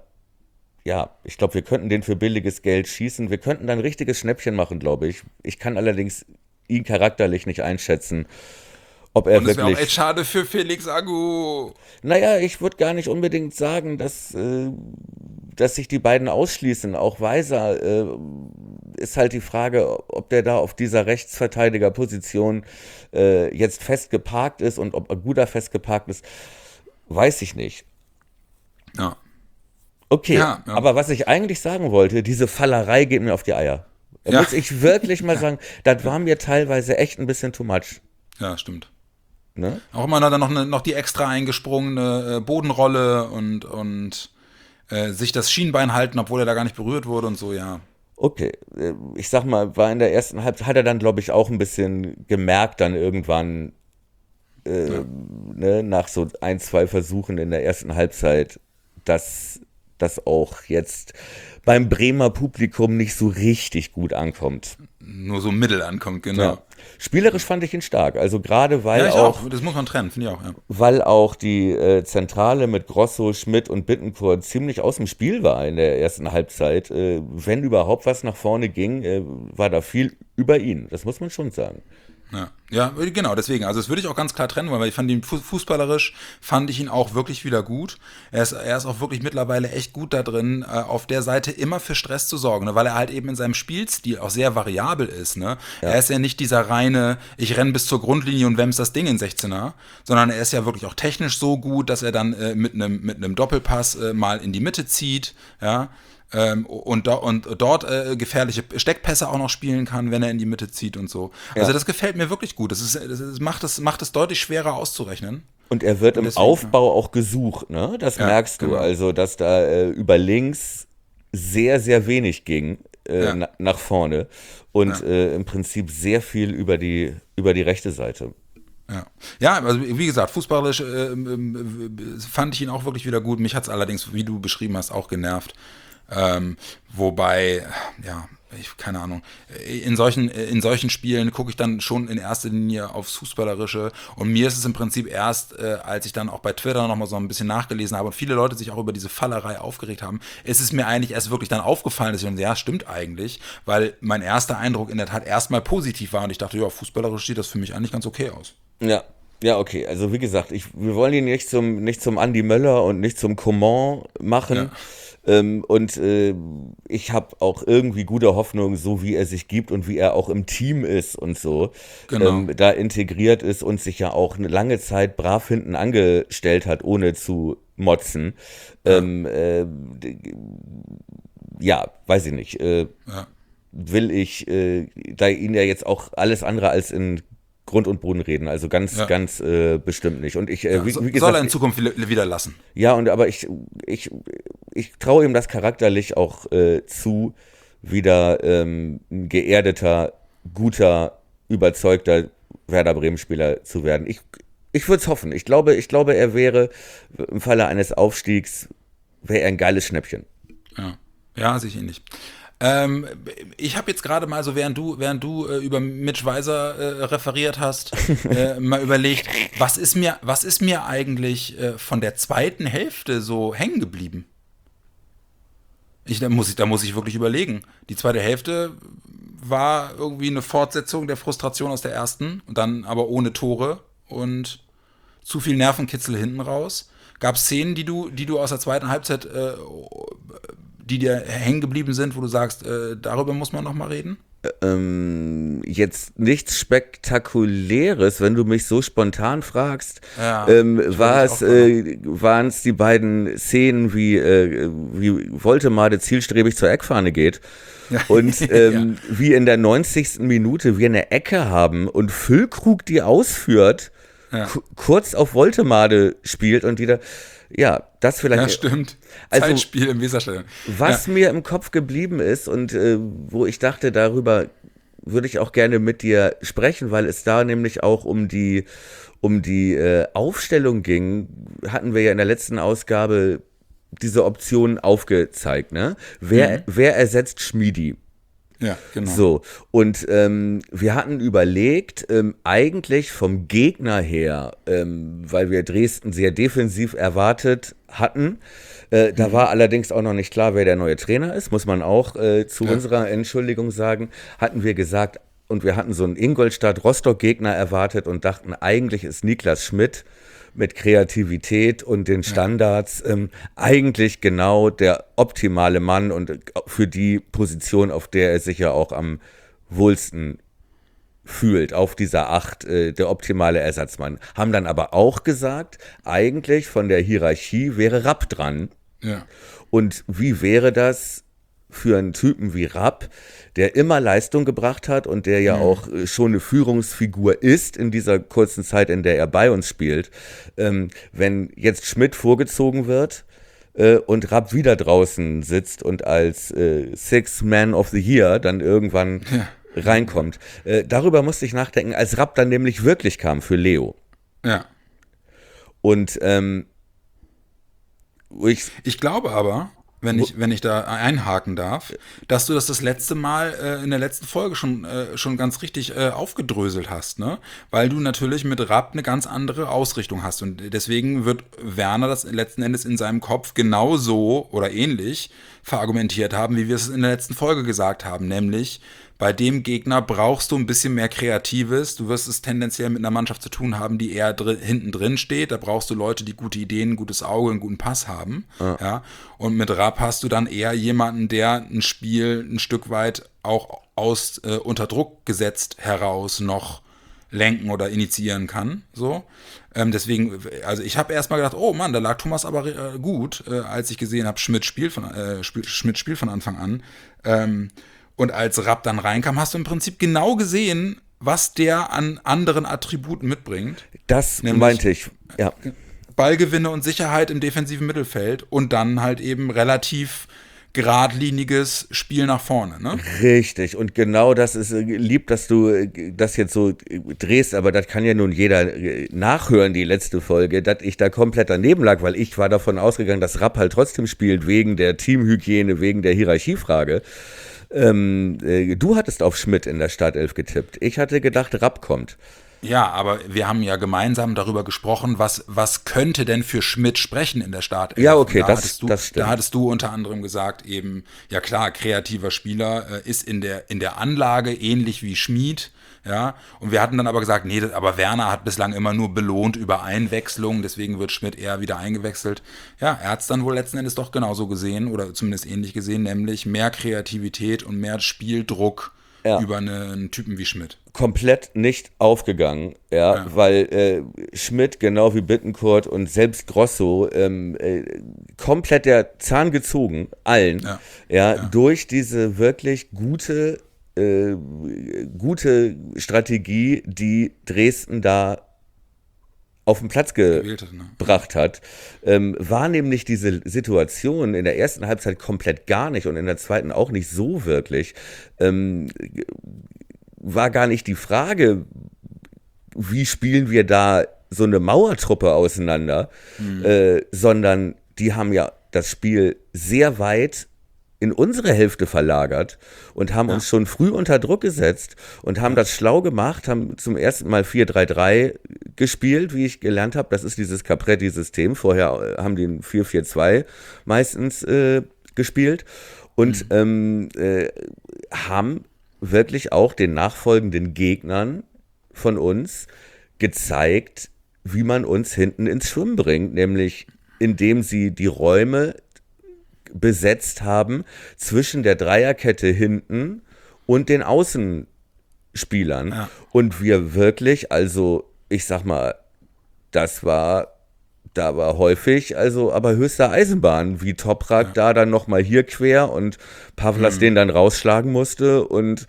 ich glaube, wir könnten den für billiges Geld schießen. Wir könnten da ein richtiges Schnäppchen machen, glaube ich. Ich kann allerdings ihn charakterlich nicht einschätzen, ob er Und es wäre auch wirklich... echt schade für Felix Agu. Naja, ich würde gar nicht unbedingt sagen, dass sich die beiden ausschließen. Auch Weiser ist halt die Frage, ob der da auf dieser Rechtsverteidigerposition jetzt festgeparkt ist und ob Aguda festgeparkt ist, weiß ich nicht. Ja. Okay, Ja. aber was ich eigentlich sagen wollte, diese Fallerei geht mir auf die Eier. Da Ja. muss ich wirklich mal sagen, das war mir teilweise echt ein bisschen too much. Ja, stimmt. Ne? Auch immer dann noch die extra eingesprungene Bodenrolle und sich das Schienbein halten, obwohl er da gar nicht berührt wurde und so, ja. Okay, ich sag mal, war in der ersten Halbzeit, hat er dann, glaube ich, auch ein bisschen gemerkt dann irgendwann, ne, nach so 1-2 Versuchen in der ersten Halbzeit, dass das auch jetzt beim Bremer Publikum nicht so richtig gut ankommt. Nur so mittel ankommt, genau. Ja. Spielerisch fand ich ihn stark, also gerade weil Ja, ich auch, auch. Das muss man trennen, finde ich auch, ja. weil auch die Zentrale mit Grosso, Schmidt und Bittencourt ziemlich aus dem Spiel war in der ersten Halbzeit. Wenn überhaupt was nach vorne ging, war da viel über ihn. Das muss man schon sagen. Ja, genau, deswegen. Also das würde ich auch ganz klar trennen, weil ich fand ihn fußballerisch, fand ich ihn auch wirklich wieder gut. Er ist auch wirklich mittlerweile echt gut da drin, auf der Seite immer für Stress zu sorgen, ne? Weil er halt eben in seinem Spielstil auch sehr variabel ist. Ne? Ja. Er ist ja nicht dieser reine, ich renne bis zur Grundlinie und wemms das Ding in 16er, sondern er ist ja wirklich auch technisch so gut, dass er dann mit einem Doppelpass mal in die Mitte zieht, ja. und dort gefährliche Steckpässe auch noch spielen kann, wenn er in die Mitte zieht und so. Also das gefällt mir wirklich gut. Das macht es deutlich schwerer auszurechnen. Und er wird im Aufbau auch gesucht, ne? Das merkst du. Genau. Also, dass da über links sehr, sehr wenig ging nach vorne und im Prinzip sehr viel über die rechte Seite. Ja, also wie gesagt, fußballerisch fand ich ihn auch wirklich wieder gut. Mich hat es allerdings, wie du beschrieben hast, auch genervt. Wobei, ja, keine Ahnung, in solchen Spielen gucke ich dann schon in erster Linie aufs Fußballerische, und mir ist es im Prinzip erst, als ich dann auch bei Twitter nochmal so ein bisschen nachgelesen habe und viele Leute sich auch über diese Fallerei aufgeregt haben, ist es mir eigentlich erst wirklich dann aufgefallen, dass ich dann, ja, stimmt eigentlich, weil mein erster Eindruck in der Tat erstmal positiv war und ich dachte, ja, fußballerisch sieht das für mich eigentlich ganz okay aus. Ja, okay. Also wie gesagt, wir wollen ihn nicht zum Andy Möller und nicht zum Coman machen. Und ich habe auch irgendwie gute Hoffnung, so wie er sich gibt und wie er auch im Team ist und so, Genau. da integriert ist und sich ja auch eine lange Zeit brav hinten angestellt hat, ohne zu motzen. Ja, weiß ich nicht. Will ich da ihn ja jetzt auch alles andere als in Grund und Boden reden, also ganz bestimmt nicht. Und ich, wie gesagt, soll er in Zukunft wieder lassen. ja, aber ich traue ihm das charakterlich auch zu, wieder ein geerdeter, guter, überzeugter Werder Bremen-Spieler zu werden. Ich würde es hoffen. Ich glaube, er wäre im Falle eines Aufstiegs wäre er ein geiles Schnäppchen. Ja, sehe ich ähnlich. Ich habe jetzt gerade mal so, während du über Mitch Weiser referiert hast, mal überlegt, was ist mir eigentlich von der zweiten Hälfte so hängen geblieben? Da muss ich wirklich überlegen. Die zweite Hälfte war irgendwie eine Fortsetzung der Frustration aus der ersten, und dann aber ohne Tore und zu viel Nervenkitzel hinten raus. Gab es Szenen, die du aus der zweiten Halbzeit die dir hängen geblieben sind, wo du sagst, darüber muss man noch mal reden? Jetzt nichts Spektakuläres, wenn du mich so spontan fragst. Ja, waren es die beiden Szenen, wie Woltemade zielstrebig zur Eckfahne geht und wie in der 90. Minute wir eine Ecke haben und Füllkrug die ausführt, kurz auf Woltemade spielt und die da. Ja, das vielleicht. Ja, stimmt. Also, Zeitspiel im Weserstadion. Was mir im Kopf geblieben ist und wo ich dachte, darüber würde ich auch gerne mit dir sprechen, weil es da nämlich auch um die Aufstellung ging, hatten wir ja in der letzten Ausgabe diese Option aufgezeigt, ne? Wer ersetzt Schmiedi? Ja, genau. So, und wir hatten überlegt, eigentlich vom Gegner her, weil wir Dresden sehr defensiv erwartet hatten, da war allerdings auch noch nicht klar, wer der neue Trainer ist, muss man auch zu unserer Entschuldigung sagen, hatten wir gesagt, und wir hatten so einen Ingolstadt-Rostock-Gegner erwartet und dachten, eigentlich ist Niklas Schmidt mit Kreativität und den Standards eigentlich genau der optimale Mann und für die Position, auf der er sich ja auch am wohlsten fühlt, auf dieser 8, der optimale Ersatzmann. Haben dann aber auch gesagt, eigentlich von der Hierarchie wäre Rapp dran. Ja. Und wie wäre das für einen Typen wie Rapp, der immer Leistung gebracht hat und der ja auch schon eine Führungsfigur ist in dieser kurzen Zeit, in der er bei uns spielt, wenn jetzt Schmidt vorgezogen wird und Rapp wieder draußen sitzt und als Sixth Man of the Year dann irgendwann reinkommt. Darüber musste ich nachdenken, als Rapp dann nämlich wirklich kam für Leo. Ja. Und ich glaube aber, wenn ich da einhaken darf, dass du das letzte Mal in der letzten Folge schon ganz richtig aufgedröselt hast, ne? Weil du natürlich mit Rapp eine ganz andere Ausrichtung hast, und deswegen wird Werner das letzten Endes in seinem Kopf genauso oder ähnlich verargumentiert haben, wie wir es in der letzten Folge gesagt haben, nämlich bei dem Gegner brauchst du ein bisschen mehr Kreatives. Du wirst es tendenziell mit einer Mannschaft zu tun haben, die eher hinten drin steht. Da brauchst du Leute, die gute Ideen, ein gutes Auge, einen guten Pass haben. Ja. Und mit Rapp hast du dann eher jemanden, der ein Spiel ein Stück weit auch aus unter Druck gesetzt heraus noch lenken oder initiieren kann. So. Deswegen, also ich habe erstmal gedacht, oh Mann, da lag Thomas aber gut, als ich gesehen habe, Schmidt spielt von Anfang an. Und als Rapp dann reinkam, hast du im Prinzip genau gesehen, was der an anderen Attributen mitbringt. Das Nämlich meinte ich, ja. Ballgewinne und Sicherheit im defensiven Mittelfeld und dann halt eben relativ geradliniges Spiel nach vorne, ne? Richtig, und genau das ist lieb, dass du das jetzt so drehst, aber das kann ja nun jeder nachhören, die letzte Folge, dass ich da komplett daneben lag, weil ich war davon ausgegangen, dass Rapp halt trotzdem spielt, wegen der Teamhygiene, wegen der Hierarchiefrage. Du hattest auf Schmidt in der Startelf getippt. Ich hatte gedacht, Rapp kommt. Ja, aber wir haben ja gemeinsam darüber gesprochen, was könnte denn für Schmidt sprechen in der Startelf. Ja, okay, das stimmt. stimmt. Da hattest du unter anderem gesagt, eben, ja klar, kreativer Spieler ist in der Anlage ähnlich wie Schmid, ja. Und wir hatten dann aber gesagt, nee, aber Werner hat bislang immer nur belohnt über Einwechslung, deswegen wird Schmidt eher wieder eingewechselt. Ja, er hat es dann wohl letzten Endes doch genauso gesehen oder zumindest ähnlich gesehen, nämlich mehr Kreativität und mehr Spieldruck über einen Typen wie Schmidt. Komplett nicht aufgegangen, ja. Weil Schmidt, genau wie Bittencourt und selbst Grosso, komplett der Zahn gezogen, allen, durch diese wirklich gute Strategie, die Dresden da auf den Platz gebracht hat, war nämlich diese Situation in der ersten Halbzeit komplett gar nicht und in der zweiten auch nicht so wirklich. War gar nicht die Frage, wie spielen wir da so eine Mauertruppe auseinander, sondern die haben ja das Spiel sehr weit in unsere Hälfte verlagert und haben uns schon früh unter Druck gesetzt und haben das schlau gemacht, haben zum ersten Mal 4-3-3 gespielt, wie ich gelernt habe. Das ist dieses Capretti-System. Vorher haben die ein 4-4-2 meistens gespielt und haben wirklich auch den nachfolgenden Gegnern von uns gezeigt, wie man uns hinten ins Schwimmen bringt, nämlich indem sie die Räume besetzt haben zwischen der Dreierkette hinten und den Außenspielern. Ja. Und wir wirklich, also ich sag mal, da war häufig, also aber höchste Eisenbahn, wie Toprak da dann nochmal hier quer und Pavlas den dann rausschlagen musste und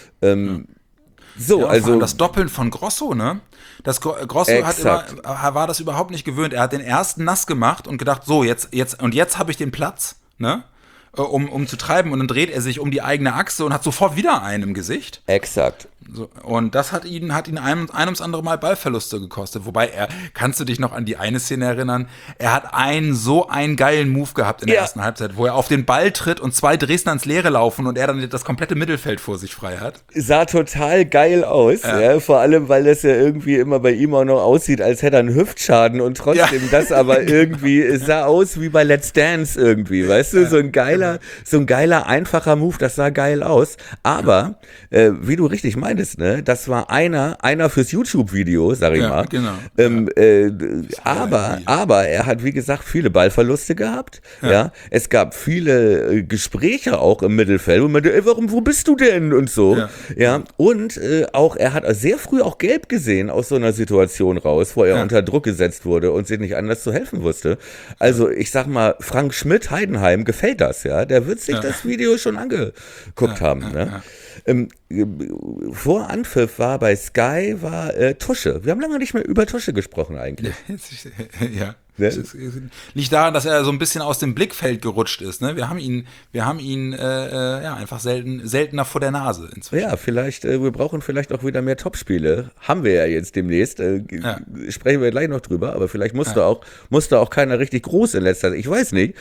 so, also das Doppeln von Grosso, ne? Das Grosso war das überhaupt nicht gewöhnt. Er hat den ersten nass gemacht und gedacht, so, jetzt habe ich den Platz, ne? Um zu treiben und dann dreht er sich um die eigene Achse und hat sofort wieder einen im Gesicht. Exakt. So, und das hat ihn ein ums andere Mal Ballverluste gekostet. Wobei kannst du dich noch an die eine Szene erinnern? Er hat so einen geilen Move gehabt in der ersten Halbzeit, wo er auf den Ball tritt und zwei Dresdner ins Leere laufen und er dann das komplette Mittelfeld vor sich frei hat. Sah total geil aus, ja, vor allem, weil das ja irgendwie immer bei ihm auch noch aussieht, als hätte er einen Hüftschaden und trotzdem das aber irgendwie, es sah aus wie bei Let's Dance irgendwie, weißt du, so ein geiler, einfacher Move, das sah geil aus, aber, wie du richtig meintest, ne, das war einer fürs YouTube-Video, sag ich mal. Genau. Aber er hat, wie gesagt, viele Ballverluste gehabt. Ja. Es gab viele Gespräche auch im Mittelfeld, wo man dachte, wo bist du denn? Und so. Ja. Und auch, er hat sehr früh auch gelb gesehen aus so einer Situation raus, wo er unter Druck gesetzt wurde und sich nicht anders zu helfen wusste. Also, ich sag mal, Frank Schmidt, Heidenheim, gefällt das, ja. Der wird sich das Video schon angeguckt haben, ne? Vor Anpfiff war bei Sky Tusche. Wir haben lange nicht mehr über Tusche gesprochen eigentlich. Ja. Das liegt daran, dass er so ein bisschen aus dem Blickfeld gerutscht ist. Ne? Wir haben ihn einfach seltener vor der Nase inzwischen. Ja, vielleicht, wir brauchen vielleicht auch wieder mehr Topspiele. Haben wir ja jetzt demnächst. Sprechen wir gleich noch drüber, aber vielleicht musste auch keiner richtig groß in letzter Zeit. Ich weiß nicht.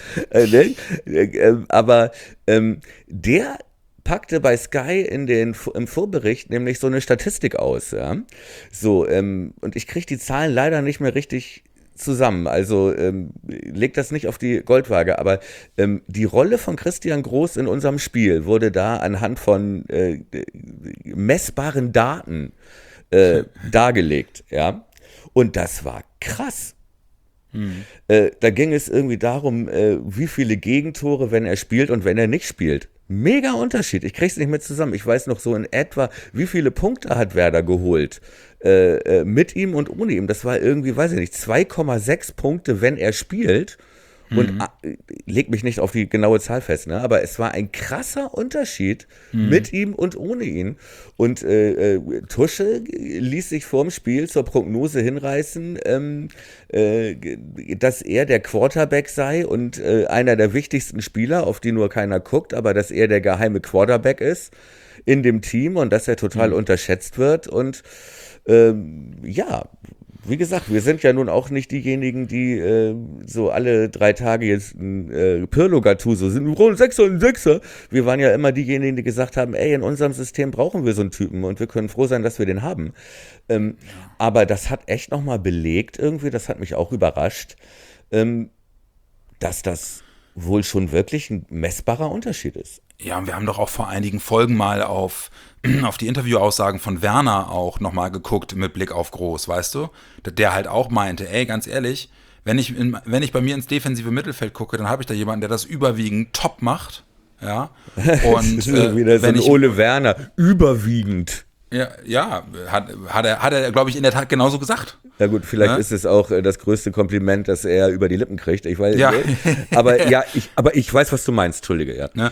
Aber der packte bei Sky im Vorbericht nämlich so eine Statistik aus, ja. So, und ich kriege die Zahlen leider nicht mehr richtig zusammen, also leg das nicht auf die Goldwaage, aber die Rolle von Christian Groß in unserem Spiel wurde da anhand von messbaren Daten dargelegt, ja. Und das war krass. Da ging es irgendwie darum, wie viele Gegentore, wenn er spielt und wenn er nicht spielt, Mega Unterschied. Ich krieg's nicht mehr zusammen. Ich weiß noch so in etwa, wie viele Punkte hat Werder geholt mit ihm und ohne ihm. Das war irgendwie, weiß ich nicht, 2,6 Punkte, wenn er spielt. Und leg mich nicht auf die genaue Zahl fest, ne? Aber es war ein krasser Unterschied mit ihm und ohne ihn. Und Tusche ließ sich vorm Spiel zur Prognose hinreißen, dass er der Quarterback sei und einer der wichtigsten Spieler, auf die nur keiner guckt, aber dass er der geheime Quarterback ist in dem Team und dass er total unterschätzt wird. Und ja, wie gesagt, wir sind ja nun auch nicht diejenigen, die so alle 3 Tage jetzt ein Pirlo-Gattuso sind. Wir brauchen einen Sechser. Wir waren ja immer diejenigen, die gesagt haben, ey, in unserem System brauchen wir so einen Typen und wir können froh sein, dass wir den haben. Aber das hat echt nochmal belegt irgendwie, das hat mich auch überrascht, dass das wohl schon wirklich ein messbarer Unterschied ist. Ja, und wir haben doch auch vor einigen Folgen mal auf die Interviewaussagen von Werner auch nochmal geguckt mit Blick auf Groß, weißt du? Der halt auch meinte, ey, ganz ehrlich, wenn ich bei mir ins defensive Mittelfeld gucke, dann habe ich da jemanden, der das überwiegend top macht, ja. Und wieder so ein Ole Werner, überwiegend. Ja, hat er, glaube ich, in der Tat genauso gesagt. Ja gut, vielleicht ist es auch das größte Kompliment, das er über die Lippen kriegt. Ich weiß, ja. Aber ich weiß, was du meinst. Entschuldige, ja. Ne?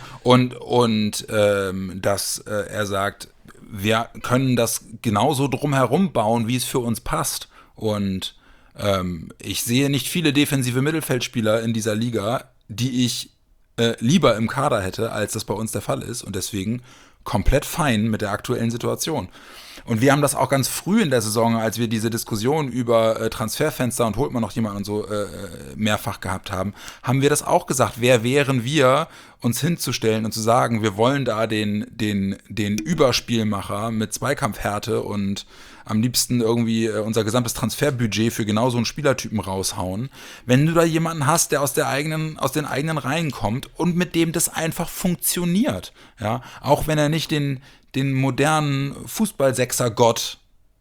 Und dass er sagt, wir können das genauso drumherum bauen, wie es für uns passt. Und ich sehe nicht viele defensive Mittelfeldspieler in dieser Liga, die ich lieber im Kader hätte, als das bei uns der Fall ist. Und deswegen komplett fein mit der aktuellen Situation. Und wir haben das auch ganz früh in der Saison, als wir diese Diskussion über Transferfenster und holt man noch jemanden und so mehrfach gehabt haben wir das auch gesagt. Wer wären wir, uns hinzustellen und zu sagen, wir wollen da den Überspielmacher mit Zweikampfhärte und am liebsten irgendwie unser gesamtes Transferbudget für genau so einen Spielertypen raushauen. Wenn du da jemanden hast, der aus den eigenen Reihen kommt und mit dem das einfach funktioniert, ja, auch wenn er nicht den modernen Fußball-Sechser-Gott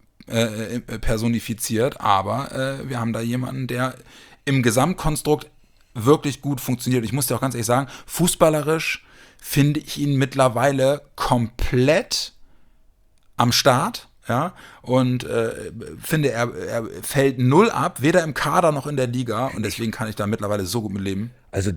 personifiziert, aber wir haben da jemanden, der im Gesamtkonstrukt wirklich gut funktioniert. Ich muss dir auch ganz ehrlich sagen, fußballerisch finde ich ihn mittlerweile komplett am Start. Ja, und finde, er fällt null ab, weder im Kader noch in der Liga und deswegen kann ich da mittlerweile so gut mit leben. Also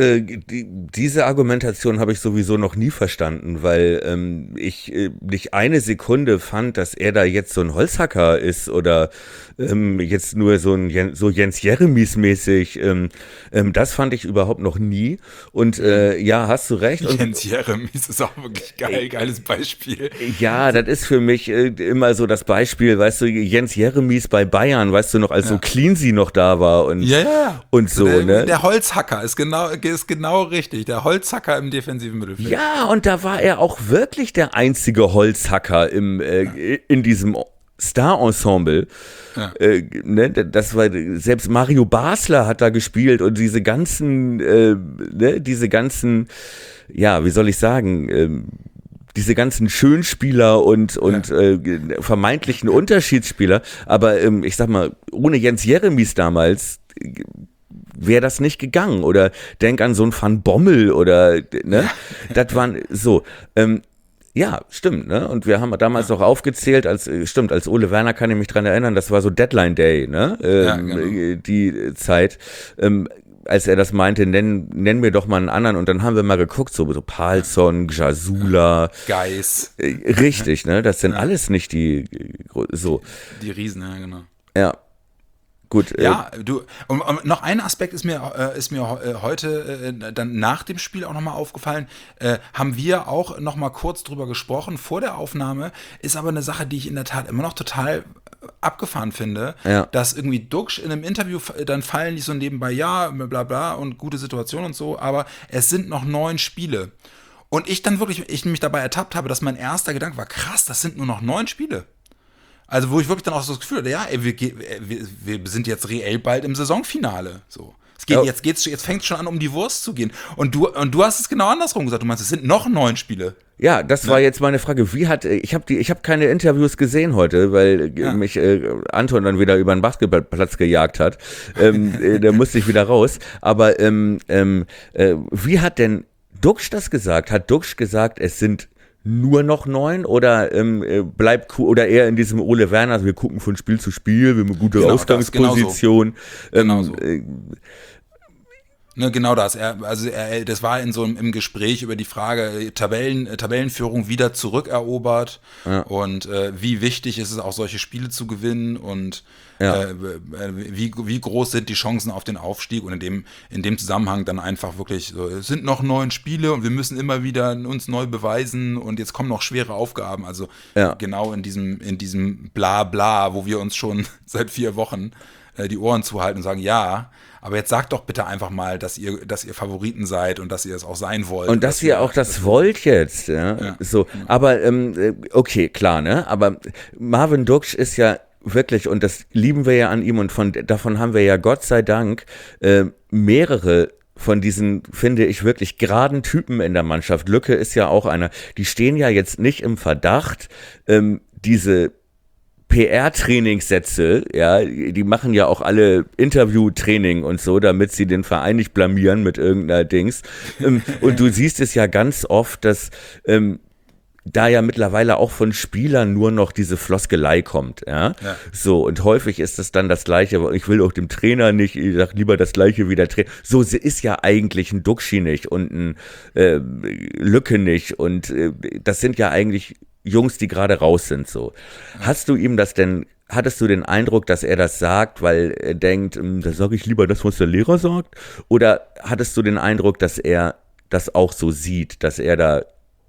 diese Argumentation habe ich sowieso noch nie verstanden, weil ich nicht eine Sekunde fand, dass er da jetzt so ein Holzhacker ist oder jetzt nur so Jens Jeremies mäßig. Das fand ich überhaupt noch nie. Und ja, hast du recht. Und Jens Jeremies ist auch wirklich geiles Beispiel. Ja, das ist für mich immer so das Beispiel, weißt du, Jens Jeremies bei Bayern, weißt du noch, als so Cleansy noch da war und und so, ne? Der Holzhacker ist genau richtig, der Holzhacker im defensiven Mittelfeld. Ja, und da war er auch wirklich der einzige Holzhacker in diesem Star-Ensemble. Ja. Ne, das war, selbst Mario Basler hat da gespielt und diese ganzen, ja, wie soll ich sagen, diese ganzen Schönspieler und vermeintlichen Unterschiedsspieler, aber ich sag mal, ohne Jens Jeremies damals wäre das nicht gegangen. Oder denk an so einen Van Bommel oder, ne? Das waren so. Ja, stimmt, ne? Und wir haben damals noch aufgezählt, als Ole Werner, kann ich mich dran erinnern, das war so Deadline Day, ne? Genau. Die Zeit. Als er das meinte, nenn mir doch mal einen anderen, und dann haben wir mal geguckt, so Palsson, Jasula, Geis. Richtig, ne? Das sind alles nicht die Riesen, ja, genau. Ja. Gut. Ja, und noch ein Aspekt ist mir heute dann nach dem Spiel auch nochmal aufgefallen, haben wir auch nochmal kurz drüber gesprochen vor der Aufnahme, ist aber eine Sache, die ich in der Tat immer noch total abgefahren finde, dass irgendwie Duxch in einem Interview, dann fallen die so nebenbei, ja, bla bla und gute Situation und so, aber es sind noch 9 Spiele. Und ich mich dabei ertappt habe, dass mein erster Gedanke war, krass, das sind nur noch 9 Spiele. Also wo ich wirklich dann auch so das Gefühl hatte, ja, ey, wir sind jetzt reell bald im Saisonfinale. So. Jetzt fängt es schon an, um die Wurst zu gehen. Und du hast es genau andersrum gesagt. Du meinst, es sind noch 9 Spiele. Ja, das war jetzt meine Frage. Ich habe keine Interviews gesehen heute, weil mich Anton dann wieder über den Basketballplatz gejagt hat. Da musste ich wieder raus. Aber wie hat denn Duxch das gesagt? Hat Duxch gesagt, es sind nur noch 9 oder bleibt oder eher in diesem Ole Werner, also wir gucken von Spiel zu Spiel, wir haben eine gute Ausgangsposition. Genau so. Ne, genau das. Das war in so im Gespräch über die Frage Tabellenführung wieder zurückerobert und wie wichtig ist es auch, solche Spiele zu gewinnen und wie groß sind die Chancen auf den Aufstieg und in dem Zusammenhang dann einfach wirklich so, es sind noch 9 Spiele und wir müssen immer wieder uns neu beweisen und jetzt kommen noch schwere Aufgaben. Also genau in diesem Blabla, wo wir uns schon seit 4 Wochen die Ohren zuhalten und sagen, ja, aber jetzt sagt doch bitte einfach mal, dass ihr Favoriten seid und dass ihr es auch sein wollt. Und dass ihr auch das wollt jetzt. Ja? So. Aber okay, klar, ne? Aber Marvin Duxch ist ja wirklich, und das lieben wir ja an ihm und davon haben wir ja Gott sei Dank mehrere von diesen, finde ich, wirklich geraden Typen in der Mannschaft. Lücke ist ja auch einer. Die stehen ja jetzt nicht im Verdacht, diese PR-Trainingssätze, ja, die machen ja auch alle Interview-Training und so, damit sie den Verein nicht blamieren mit irgendeiner Dings. Und du siehst es ja ganz oft, dass da ja mittlerweile auch von Spielern nur noch diese Floskelei kommt, ja. So, und häufig ist es dann das Gleiche, ich will auch dem Trainer nicht, ich sag lieber das Gleiche wie der Trainer. So ist ja eigentlich ein Duxchi nicht und ein Lücke nicht und das sind ja eigentlich Jungs, die gerade raus sind, so. Hattest du den Eindruck, dass er das sagt, weil er denkt, da sage ich lieber das, was der Lehrer sagt? Oder hattest du den Eindruck, dass er das auch so sieht, dass er da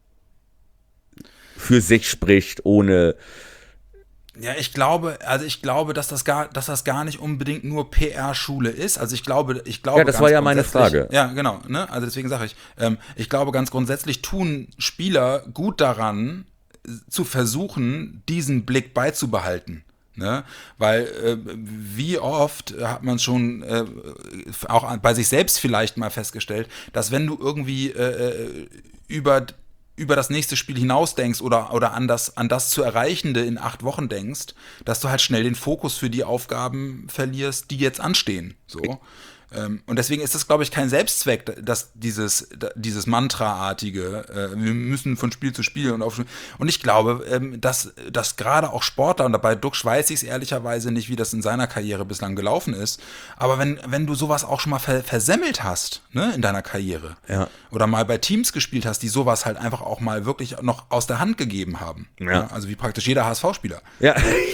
für sich spricht, ohne... Ja, ich glaube, dass das gar nicht unbedingt nur PR-Schule ist. Also ich glaube. Ja, das war ja meine Frage. Ja, genau. Ne? Also deswegen sage ich glaube ganz grundsätzlich tun Spieler gut daran, zu versuchen, diesen Blick beizubehalten. Ne? Weil wie oft hat man schon auch bei sich selbst vielleicht mal festgestellt, dass wenn du irgendwie über das nächste Spiel hinaus denkst oder an das zu Erreichende in 8 Wochen denkst, dass du halt schnell den Fokus für die Aufgaben verlierst, die jetzt anstehen. So. Und deswegen ist das, glaube ich, kein Selbstzweck, dass dieses Mantra-artige, wir müssen von Spiel zu Spiel und ich glaube, dass gerade auch Sportler, und bei Duxch weiß ich es ehrlicherweise nicht, wie das in seiner Karriere bislang gelaufen ist, aber wenn du sowas auch schon mal versemmelt hast, ne, in deiner Karriere, oder mal bei Teams gespielt hast, die sowas halt einfach auch mal wirklich noch aus der Hand gegeben haben, ne? Also wie praktisch jeder HSV-Spieler. Ja.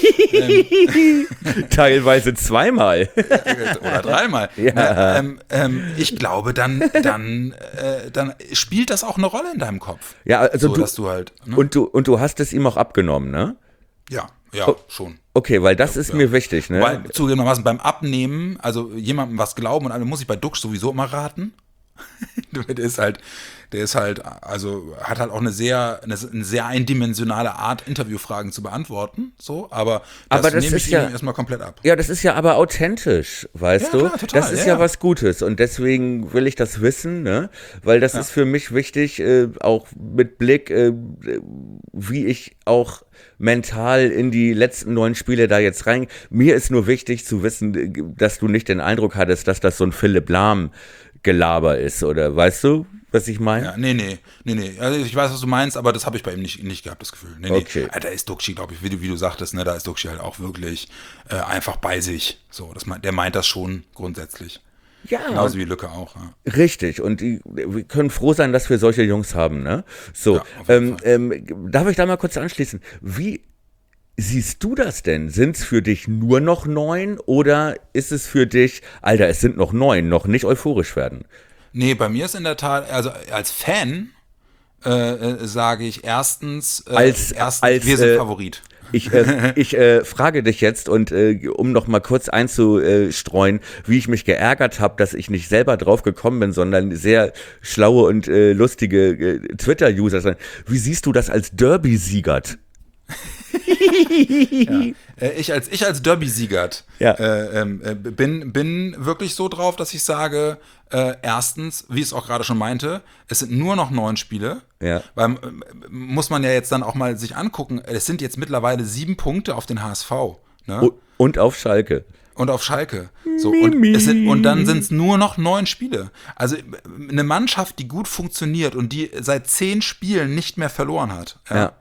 Teilweise 2-mal. Oder 3-mal. Ja. Ich glaube, dann spielt das auch eine Rolle in deinem Kopf. Ja, also so, dass du halt. Ne? Und du hast es ihm auch abgenommen, ne? Ja, schon. Okay, weil das ist mir wichtig, ne? Weil zugegebenermaßen beim Abnehmen, also jemandem was glauben und muss ich bei Duxch sowieso immer raten. Der ist halt, also hat halt auch eine sehr eindimensionale Art, Interviewfragen zu beantworten, so, aber das nehme ich ihm erstmal komplett ab. Ja, das ist ja aber authentisch, weißt du? Klar, total, das ist ja was Gutes und deswegen will ich das wissen, ne? Weil das ist für mich wichtig, auch mit Blick, wie ich auch mental in die letzten 9 Spiele da jetzt rein. Mir ist nur wichtig zu wissen, dass du nicht den Eindruck hattest, dass das so ein Philipp Lahm Gelaber ist, oder weißt du, was ich meine? Ja, nee. Also ich weiß, was du meinst, aber das habe ich bei ihm nicht gehabt, das Gefühl. Nee. Okay. Da ist Duxchi, glaube ich, wie du sagtest, ne, da ist Duxchi halt auch wirklich einfach bei sich. So, der meint das schon grundsätzlich. Ja. Genauso wie Lücke auch. Ja. Richtig. Und wir können froh sein, dass wir solche Jungs haben, ne? So, darf ich da mal kurz anschließen? Wie siehst du das denn? Sind es für dich nur noch 9 oder ist es für dich, Alter, es sind noch 9, noch nicht euphorisch werden? Nee, bei mir ist in der Tat, also als Fan sage ich erstens, wir sind Favorit. Ich frage dich jetzt und um noch mal kurz einzustreuen, wie ich mich geärgert habe, dass ich nicht selber drauf gekommen bin, sondern sehr schlaue und lustige Twitter-User. Wie siehst du das als Derby-Siegert? Ich als Derby-Siegert bin wirklich so drauf, dass ich sage, erstens, wie ich es auch gerade schon meinte, es sind nur noch 9 Spiele. Ja. Weil muss man ja jetzt dann auch mal sich angucken, es sind jetzt mittlerweile 7 Punkte auf den HSV. Ne? Und auf Schalke. Und auf Schalke. So, und dann sind es nur noch 9 Spiele. Also eine Mannschaft, die gut funktioniert und die seit 10 Spielen nicht mehr verloren hat. Ja.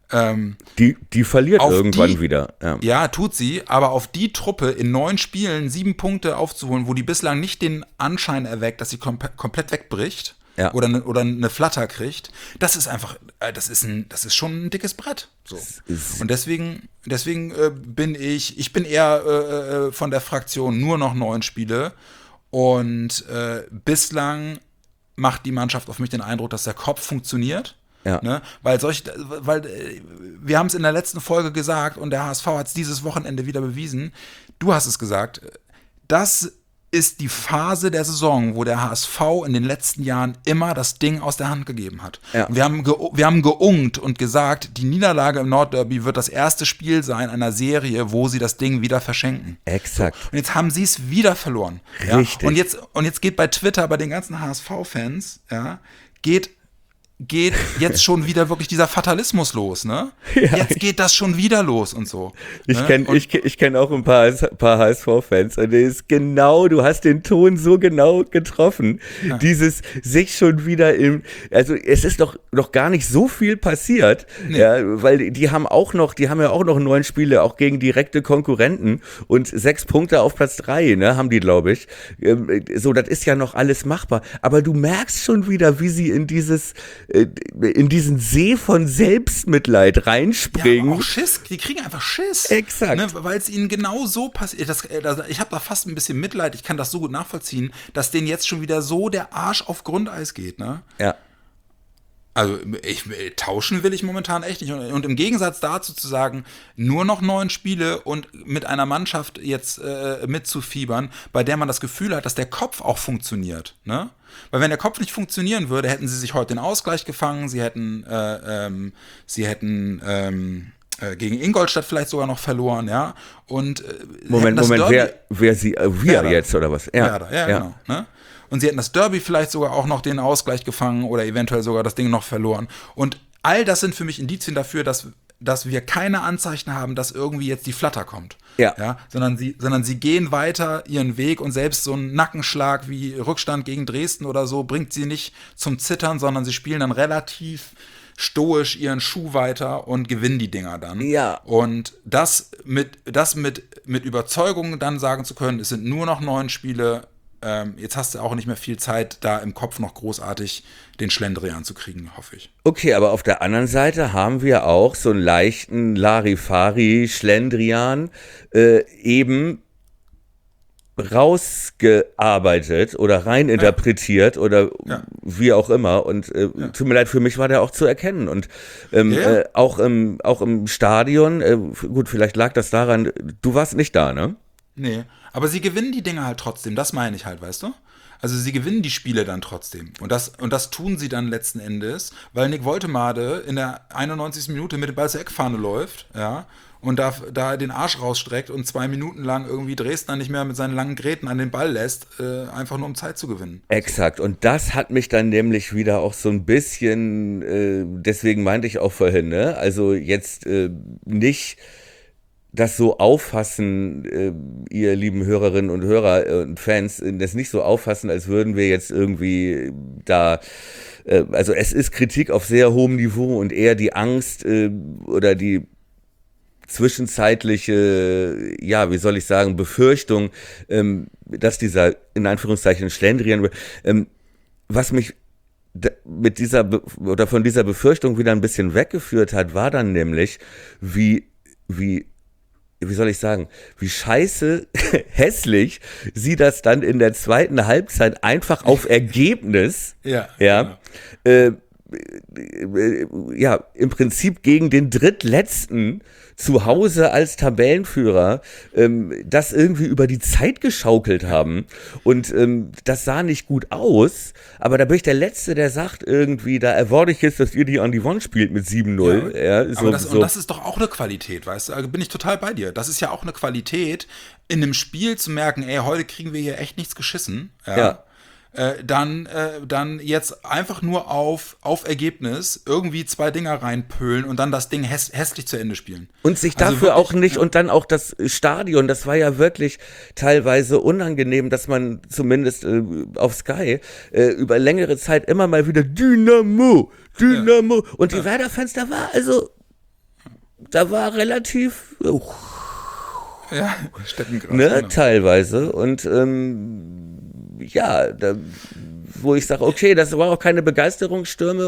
Die verliert irgendwann wieder. Ja, tut sie, aber auf die Truppe in 9 Spielen 7 Punkte aufzuholen, wo die bislang nicht den Anschein erweckt, dass sie komplett wegbricht oder eine Flatter kriegt, das ist einfach, das ist schon ein dickes Brett. So. Und deswegen bin ich bin eher von der Fraktion nur noch 9 Spiele und bislang macht die Mannschaft auf mich den Eindruck, dass der Kopf funktioniert. Ja. Ne? Weil wir haben es in der letzten Folge gesagt und der HSV hat es dieses Wochenende wieder bewiesen. Du hast es gesagt, das ist die Phase der Saison, wo der HSV in den letzten Jahren immer das Ding aus der Hand gegeben hat. Ja. Und wir haben geungt und gesagt, die Niederlage im Nordderby wird das erste Spiel sein einer Serie, wo sie das Ding wieder verschenken. Exakt. So. Und jetzt haben sie es wieder verloren. Richtig. Ja? Und jetzt geht bei Twitter, bei den ganzen HSV-Fans, geht jetzt schon wieder wirklich dieser Fatalismus los, ne? Ja, jetzt geht das schon wieder los und so. Ich kenn auch ein paar HSV-Fans und das ist genau, du hast den Ton so genau getroffen. Ja. Dieses sich schon wieder also es ist doch noch gar nicht so viel passiert, weil die haben ja auch noch 9 Spiele, auch gegen direkte Konkurrenten und 6 Punkte auf Platz 3, ne, haben die, glaube ich. So, das ist ja noch alles machbar. Aber du merkst schon wieder, wie sie in diesen See von Selbstmitleid reinspringen. Ja, aber auch Schiss, die kriegen einfach Schiss. Exakt. Ne, weil es ihnen genau so passiert. Ich habe da fast ein bisschen Mitleid, ich kann das so gut nachvollziehen, dass denen jetzt schon wieder so der Arsch auf Grundeis geht, ne? Ja. Also tauschen will ich momentan echt nicht. Und im Gegensatz dazu zu sagen, nur noch 9 Spiele und mit einer Mannschaft jetzt mitzufiebern, bei der man das Gefühl hat, dass der Kopf auch funktioniert. Ne? Weil wenn der Kopf nicht funktionieren würde, hätten sie sich heute den Ausgleich gefangen, sie hätten gegen Ingolstadt vielleicht sogar noch verloren, ja. Und Moment, wir jetzt oder was? Ja, genau. Ne? Und sie hätten das Derby vielleicht sogar auch noch den Ausgleich gefangen oder eventuell sogar das Ding noch verloren. Und all das sind für mich Indizien dafür, dass wir keine Anzeichen haben, dass irgendwie jetzt die Flatter kommt. Ja? Sondern sie gehen weiter ihren Weg und selbst so ein Nackenschlag wie Rückstand gegen Dresden oder so bringt sie nicht zum Zittern, sondern sie spielen dann relativ stoisch ihren Schuh weiter und gewinnen die Dinger dann. Ja. Und das mit Überzeugung dann sagen zu können, es sind nur noch 9 Spiele, jetzt hast du auch nicht mehr viel Zeit, da im Kopf noch großartig den Schlendrian zu kriegen, hoffe ich. Okay, aber auf der anderen Seite haben wir auch so einen leichten Larifari-Schlendrian eben rausgearbeitet oder reininterpretiert oder wie auch immer. Und tut mir leid, für mich war der auch zu erkennen. Und auch im Stadion, gut, vielleicht lag das daran, du warst nicht da, ne? Nee, aber sie gewinnen die Dinge halt trotzdem, das meine ich halt, weißt du? Also sie gewinnen die Spiele dann trotzdem. Und das tun sie dann letzten Endes, weil Nick Woltemade in der 91. Minute mit dem Ball zur Eckfahne läuft, ja, und da den Arsch rausstreckt und 2 Minuten lang irgendwie Dresdner nicht mehr mit seinen langen Gräten an den Ball lässt, einfach nur um Zeit zu gewinnen. Exakt, und das hat mich dann nämlich wieder auch so ein bisschen, deswegen meinte ich auch vorhin, ne, also jetzt nicht das so auffassen, ihr lieben Hörerinnen und Hörer und Fans, das nicht so auffassen, als würden wir jetzt irgendwie da, also es ist Kritik auf sehr hohem Niveau und eher die Angst oder die zwischenzeitliche, ja, wie soll ich sagen, Befürchtung, dass dieser, in Anführungszeichen, Schlendrian, was mich von dieser Befürchtung wieder ein bisschen weggeführt hat, war dann nämlich, wie soll ich sagen, wie scheiße hässlich sie das dann in der zweiten Halbzeit einfach auf Ergebnis, genau. Im Prinzip gegen den Drittletzten zu Hause als Tabellenführer das irgendwie über die Zeit geschaukelt haben und das sah nicht gut aus, aber da bin ich der Letzte, der sagt irgendwie, da erwarte ich jetzt, dass ihr die on the one spielt mit 7-0. Und das ist doch auch eine Qualität, weißt du, also bin ich total bei dir, das ist ja auch eine Qualität, in einem Spiel zu merken, ey, heute kriegen wir hier echt nichts geschissen, dann jetzt einfach nur auf Ergebnis irgendwie 2 Dinger reinpölen und dann das Ding hässlich zu Ende spielen. Und sich Also dafür wirklich, auch nicht, und dann auch das Stadion, das war ja wirklich teilweise unangenehm, dass man zumindest auf Sky über längere Zeit immer mal wieder Dynamo. Und die Werder-Fans, da war relativ, Ja, Steppengras. ne, Genau. teilweise. Und wo ich sage, okay, das war auch keine Begeisterungsstürme,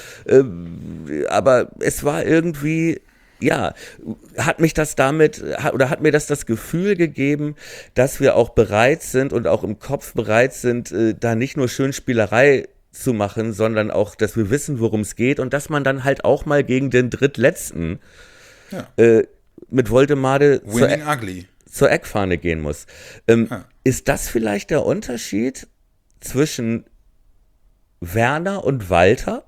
aber es war irgendwie, hat mir das Gefühl gegeben, dass wir auch bereit sind und auch im Kopf bereit sind, da nicht nur Schönspielerei zu machen, sondern auch, dass wir wissen, worum es geht, und dass man dann halt auch mal gegen den Drittletzten mit Woldemade Winning ugly. zur Eckfahne gehen muss. Ist das vielleicht der Unterschied zwischen Werner und Walter?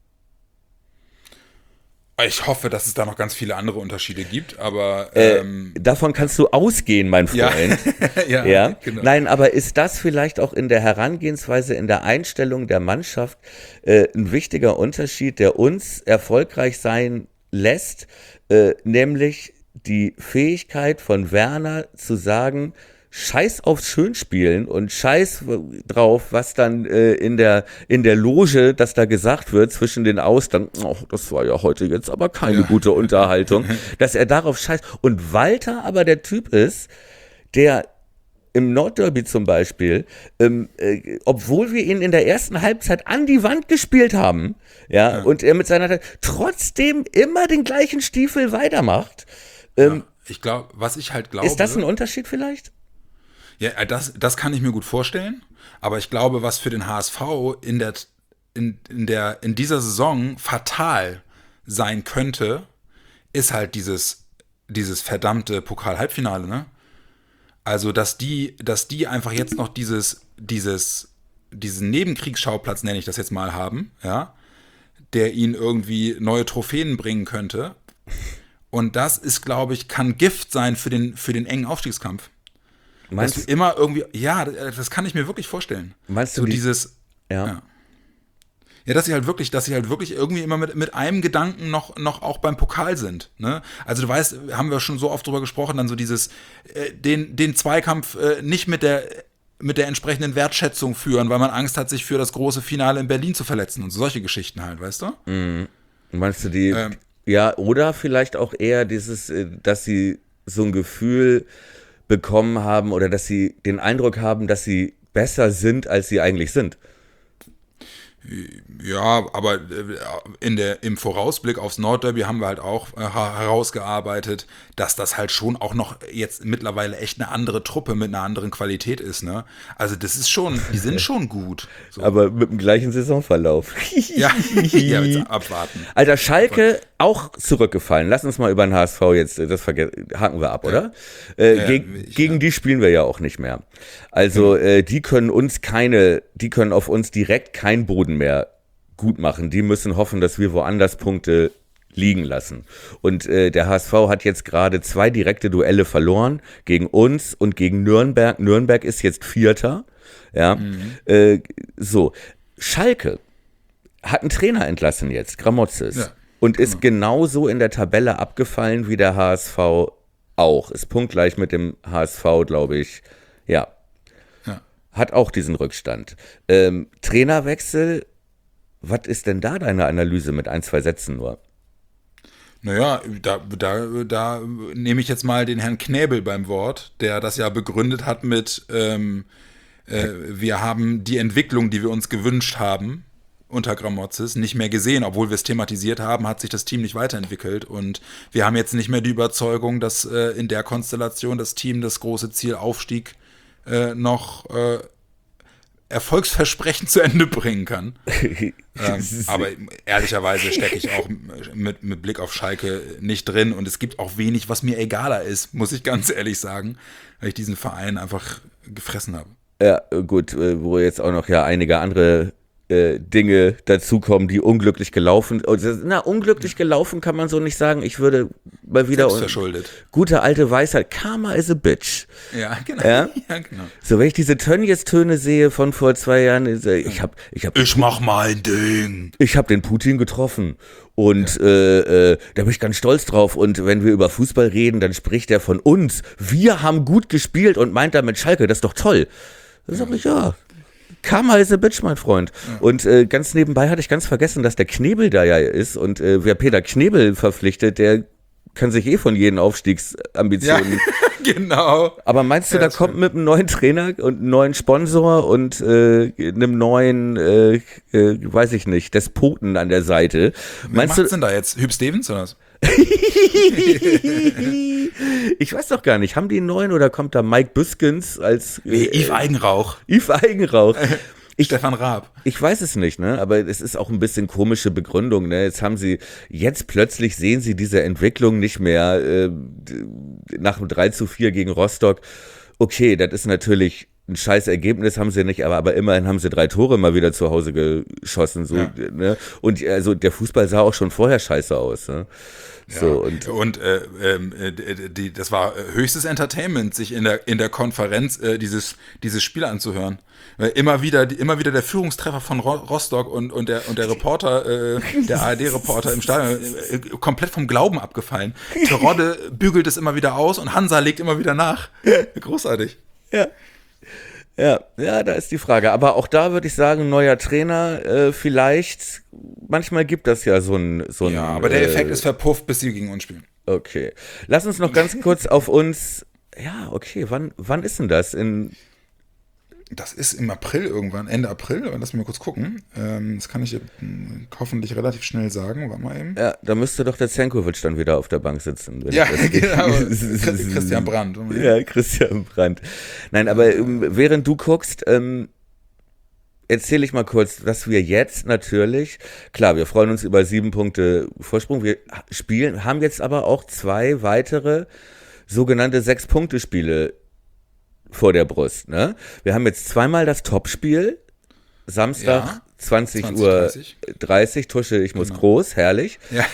Ich hoffe, dass es da noch ganz viele andere Unterschiede gibt, aber Davon kannst du ausgehen, mein Freund. ja, genau. Nein, aber ist das vielleicht auch in der Herangehensweise, in der Einstellung der Mannschaft ein wichtiger Unterschied, der uns erfolgreich sein lässt, nämlich die Fähigkeit von Werner zu sagen, Scheiß aufs Schönspielen und Scheiß drauf, was dann in der Loge, dass da gesagt wird zwischen den Austern, das war ja heute jetzt aber keine gute Unterhaltung, dass er darauf scheißt. Und Walter aber der Typ ist, der im Nordderby zum Beispiel, obwohl wir ihn in der ersten Halbzeit an die Wand gespielt haben, und er mit seiner trotzdem immer den gleichen Stiefel weitermacht. Ich glaube, was ich halt glaube. Ist das ein Unterschied vielleicht? Ja, das kann ich mir gut vorstellen. Aber ich glaube, was für den HSV in dieser Saison fatal sein könnte, ist halt dieses verdammte Pokal-Halbfinale, ne? Also, dass die einfach jetzt noch diesen Nebenkriegsschauplatz, nenne ich das jetzt mal, haben, ja, der ihnen irgendwie neue Trophäen bringen könnte. Und das ist, glaube ich, kann Gift sein für den engen Aufstiegskampf. Dass du immer irgendwie, das kann ich mir wirklich vorstellen. Meinst du so dieses, Ja, dass sie halt wirklich irgendwie immer mit einem Gedanken noch auch beim Pokal sind. Ne? Also du weißt, haben wir schon so oft drüber gesprochen, dann so dieses, den Zweikampf nicht mit der entsprechenden Wertschätzung führen, weil man Angst hat, sich für das große Finale in Berlin zu verletzen und so solche Geschichten halt, weißt du? Meinst du die, oder vielleicht auch eher dieses, dass sie so ein Gefühl bekommen haben oder dass sie den Eindruck haben, dass sie besser sind, als sie eigentlich sind. Ja, aber im Vorausblick aufs Nordderby haben wir halt auch herausgearbeitet, dass das halt schon auch noch jetzt mittlerweile echt eine andere Truppe mit einer anderen Qualität ist, ne? Also das ist schon, die sind schon gut. So. Aber mit dem gleichen Saisonverlauf. Ja, jetzt abwarten. Alter, Schalke auch zurückgefallen. Lass uns mal über den HSV jetzt, haken wir ab, oder? Gegen die spielen wir ja auch nicht mehr. Also die können auf uns direkt keinen Boden mehr gut machen. Die müssen hoffen, dass wir woanders Punkte liegen lassen. Und der HSV hat jetzt gerade 2 direkte Duelle verloren, gegen uns und gegen Nürnberg. Nürnberg ist jetzt Vierter. Ja. So. Schalke hat einen Trainer entlassen jetzt, Gramotzes. Ja. Und ist genauso in der Tabelle abgefallen wie der HSV auch. Ist punktgleich mit dem HSV, glaube ich. Ja. Hat auch diesen Rückstand. Trainerwechsel, was ist denn da deine Analyse mit 1, 2 Sätzen nur? Naja, da nehme ich jetzt mal den Herrn Knäbel beim Wort, der das ja begründet hat mit, wir haben die Entwicklung, die wir uns gewünscht haben, unter Gramotzes nicht mehr gesehen, obwohl wir es thematisiert haben, hat sich das Team nicht weiterentwickelt und wir haben jetzt nicht mehr die Überzeugung, dass in der Konstellation das Team das große Ziel Aufstieg noch erfolgsversprechend zu Ende bringen kann. Aber ehrlicherweise stecke ich auch mit Blick auf Schalke nicht drin und es gibt auch wenig, was mir egaler ist, muss ich ganz ehrlich sagen, weil ich diesen Verein einfach gefressen habe. Ja, gut, wo jetzt auch noch einige andere Dinge dazukommen, die unglücklich gelaufen. Unglücklich gelaufen kann man so nicht sagen. Ich würde mal wieder Selbstverschuldet. Gute alte Weisheit. Karma is a bitch. Ja, genau. Ja? Ja, genau. So, wenn ich diese Tönnies-Töne sehe von vor 2 Jahren, Ich mach mein Ding. ich hab den Putin getroffen. Und da bin ich ganz stolz drauf. Und wenn wir über Fußball reden, dann spricht er von uns. Wir haben gut gespielt und meint damit Schalke, das ist doch toll. Dann sag ich, ja. Karma is a bitch, mein Freund. Ja. Und ganz nebenbei hatte ich ganz vergessen, dass der Knebel da ja ist. Und wer Peter Knebel verpflichtet, der kann sich von jeden Aufstiegsambitionen. Ja, genau. Aber meinst du, da kommt mit einem neuen Trainer und einem neuen Sponsor und einem neuen, weiß ich nicht, Despoten an der Seite? Wer macht's denn da jetzt? Hüb Stevens oder was? Ich weiß doch gar nicht. Haben die einen neuen oder kommt da Mike Büskens als Yves Eigenrauch. Yves Eigenrauch. Stefan Raab. Ich weiß es nicht, ne? Aber es ist auch ein bisschen komische Begründung, ne? Jetzt plötzlich sehen sie diese Entwicklung nicht mehr nach dem 3:4 gegen Rostock. Okay, das ist natürlich ein scheiß Ergebnis, haben sie nicht, aber immerhin haben sie 3 Tore mal wieder zu Hause geschossen. So, ja. Ne? Und also der Fußball sah auch schon vorher scheiße aus. Ne? So, ja. Und das war höchstes Entertainment, sich in der Konferenz dieses Spiel anzuhören. Immer wieder der Führungstreffer von Rostock und der Reporter, der ARD-Reporter im Stadion, komplett vom Glauben abgefallen. Terodde bügelt es immer wieder aus und Hansa legt immer wieder nach. Großartig. Ja. Ja, da ist die Frage. Aber auch da würde ich sagen, neuer Trainer vielleicht. Manchmal gibt das ja so ein. Ja, aber der Effekt ist verpufft, bis sie gegen uns spielen. Okay. Lass uns noch ganz kurz auf uns. Ja, okay. Wann ist denn das? Das ist im April irgendwann, Ende April, aber lass mich mal kurz gucken. Das kann ich hoffentlich relativ schnell sagen. Warte mal eben. Ja, da müsste doch der Zenkovic dann wieder auf der Bank sitzen. Ja, genau. Christian Brandt. Ja, Christian Brandt. Nein, aber während du guckst, erzähle ich mal kurz, dass wir jetzt natürlich, klar, wir freuen uns über 7 Punkte Vorsprung. Wir haben jetzt aber auch 2 weitere sogenannte 6-Punkte-Spiele vor der Brust, ne? Wir haben jetzt zweimal das Topspiel, Samstag 20:30 Uhr, Tusche, ich muss groß, herrlich. Ja.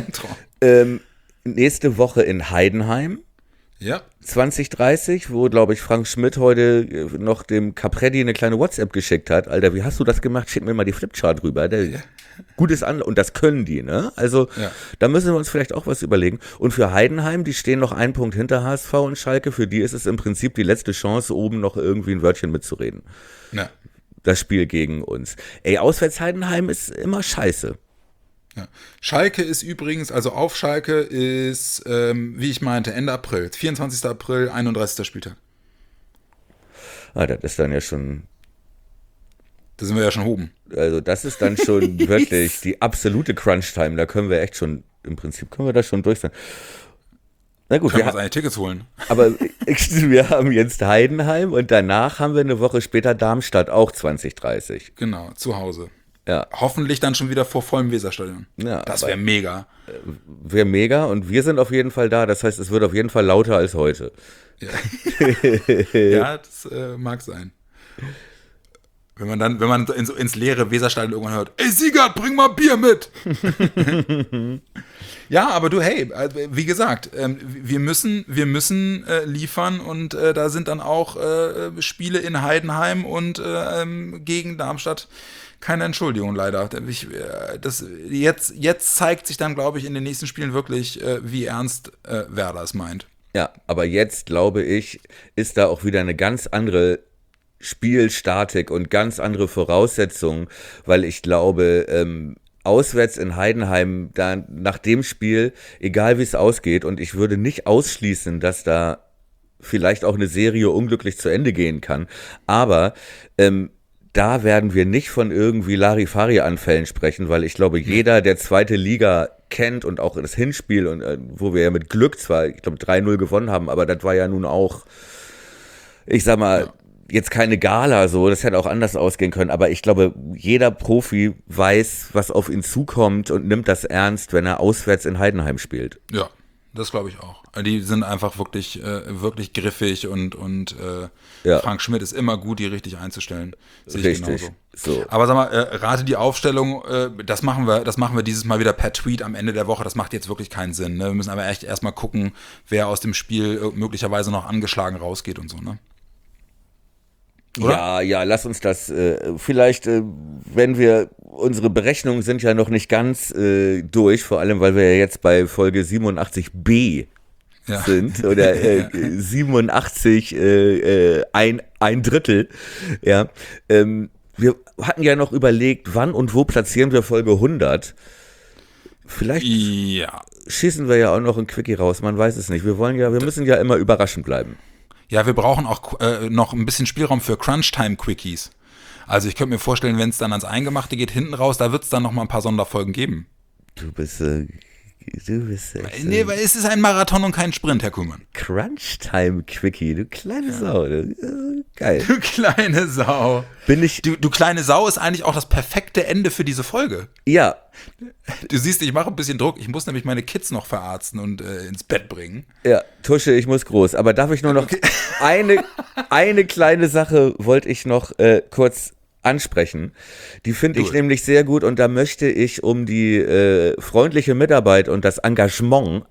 Nächste Woche in Heidenheim. Ja. 20:30, wo, glaube ich, Frank Schmidt heute noch dem Capretti eine kleine WhatsApp geschickt hat. Alter, wie hast du das gemacht? Schick mir mal die Flipchart rüber. Gutes an und das können die, ne? Also, da müssen wir uns vielleicht auch was überlegen. Und für Heidenheim, die stehen noch 1 Punkt hinter HSV und Schalke, für die ist es im Prinzip die letzte Chance, oben noch irgendwie ein Wörtchen mitzureden. Ja. Das Spiel gegen uns. Auswärts Heidenheim ist immer scheiße. Ja. Schalke ist übrigens, also auf Schalke ist, wie ich meinte, Ende April, 24. April, 31. Spieltag. Das ist dann ja schon... Da sind wir ja schon oben. Also das ist dann schon wirklich die absolute Crunch-Time. Da können wir echt schon, im Prinzip können wir da schon durch sein. Na gut, können wir uns eigentlich Tickets holen. Aber wir haben jetzt Heidenheim und danach haben wir eine Woche später Darmstadt, auch 20:30. Genau, zu Hause. Ja. Hoffentlich dann schon wieder vor vollem Weserstadion. Ja, das wäre mega. Wäre mega und wir sind auf jeden Fall da. Das heißt, es wird auf jeden Fall lauter als heute. Ja, ja das mag sein. Wenn man ins leere Weserstadion irgendwann hört, ey Siegert, bring mal Bier mit. Ja, aber du, hey, wie gesagt, wir müssen liefern und da sind dann auch Spiele in Heidenheim und gegen Darmstadt keine Entschuldigung leider. Jetzt zeigt sich dann, glaube ich, in den nächsten Spielen wirklich, wie ernst Werder es meint. Ja, aber jetzt, glaube ich, ist da auch wieder eine ganz andere Spielstatik und ganz andere Voraussetzungen, weil ich glaube, auswärts in Heidenheim, da nach dem Spiel, egal wie es ausgeht, und ich würde nicht ausschließen, dass da vielleicht auch eine Serie unglücklich zu Ende gehen kann, aber da werden wir nicht von irgendwie Larifari-Anfällen sprechen, weil ich glaube, jeder, der 2. Liga kennt und auch das Hinspiel, und wo wir ja mit Glück zwar, ich glaube, 3:0 gewonnen haben, aber das war ja nun auch, ich sag mal, jetzt keine Gala so, das hätte auch anders ausgehen können, aber ich glaube, jeder Profi weiß, was auf ihn zukommt und nimmt das ernst, wenn er auswärts in Heidenheim spielt. Ja, Das glaube ich auch. Die sind einfach wirklich, wirklich griffig und Ja. Frank Schmidt ist immer gut, die richtig einzustellen. Sehe ich Richtig. genauso. So. Aber sag mal, rate die Aufstellung, das machen wir dieses Mal wieder per Tweet am Ende der Woche. Das macht jetzt wirklich keinen Sinn. Ne? Wir müssen aber echt erstmal gucken, wer aus dem Spiel möglicherweise noch angeschlagen rausgeht und so, ne? Oder? Ja, lass uns das vielleicht, wenn unsere Berechnungen sind ja noch nicht ganz durch, vor allem, weil wir ja jetzt bei Folge 87b Ja. sind oder 87 ein Drittel, ja. Wir hatten ja noch überlegt, wann und wo platzieren wir Folge 100. Vielleicht Ja. schießen wir ja auch noch ein Quickie raus, man weiß es nicht. Wir müssen ja immer überraschend bleiben. Ja, wir brauchen auch noch ein bisschen Spielraum für Crunch-Time-Quickies. Also ich könnte mir vorstellen, wenn es dann ans Eingemachte geht, hinten raus, da wird es dann noch mal ein paar Sonderfolgen geben. Du bist echt, Nee, weil es ist ein Marathon und kein Sprint, Herr Kuhlmann. Crunch-Time-Quickie, du kleine Sau. Geil. Du kleine Sau. Bin ich, Du kleine Sau ist eigentlich auch das perfekte Ende für diese Folge. ja, Du siehst, ich mache ein bisschen Druck. Ich muss nämlich meine Kids noch verarzten und ins Bett bringen. ja, Tusche, ich muss groß. Aber darf ich nur noch eine kleine Sache wollte ich noch kurz ansprechen. Die finde ich Gut. nämlich sehr gut und da möchte ich um die freundliche Mitarbeit und das Engagement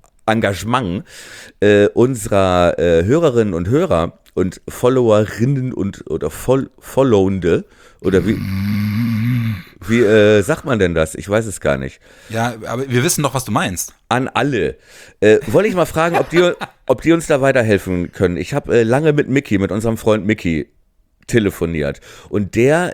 unserer Hörerinnen und Hörer und Followerinnen oder Followende oder wie sagt man denn das? Ich weiß es gar nicht. Ja, aber wir wissen doch, was du meinst. An alle. Wollte ich mal fragen, ob die uns da weiterhelfen können. Ich habe lange mit unserem Freund Mickey, telefoniert. Und der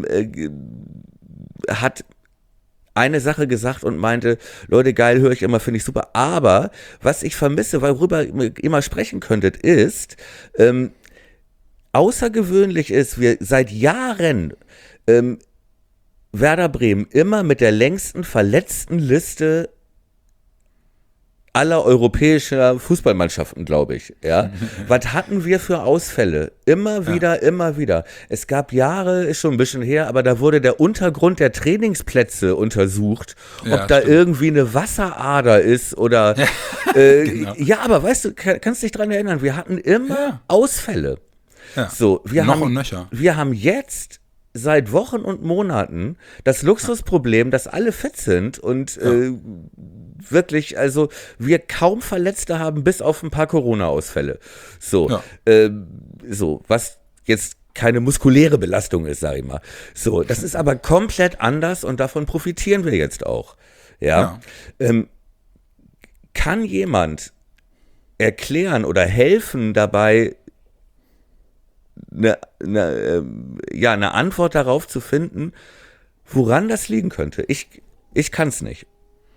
hat eine Sache gesagt und meinte, Leute, geil, höre ich immer, finde ich super. Aber was ich vermisse, worüber ihr immer sprechen könntet, ist, außergewöhnlich ist, wir seit Jahren Werder Bremen immer mit der längsten Verletztenliste aller europäischer Fußballmannschaften, glaube ich. Ja, was hatten wir für Ausfälle? Immer wieder. Es gab Jahre, ist schon ein bisschen her, aber da wurde der Untergrund der Trainingsplätze untersucht, Ja, ob da stimmt. irgendwie eine Wasserader ist oder. Genau. Ja, aber weißt du, kannst dich dran erinnern, wir hatten immer Ja. Ausfälle. Ja. So, Noch und nöcher. wir haben jetzt seit Wochen und Monaten das Luxusproblem, dass alle fit sind und wirklich, also wir kaum Verletzte haben, bis auf ein paar Corona-Ausfälle. So, Ja. Was jetzt keine muskuläre Belastung ist, sag ich mal. So, das ist aber komplett anders und davon profitieren wir jetzt auch. Ja. Kann jemand erklären oder helfen dabei, eine Antwort darauf zu finden, woran das liegen könnte? Ich kann es nicht.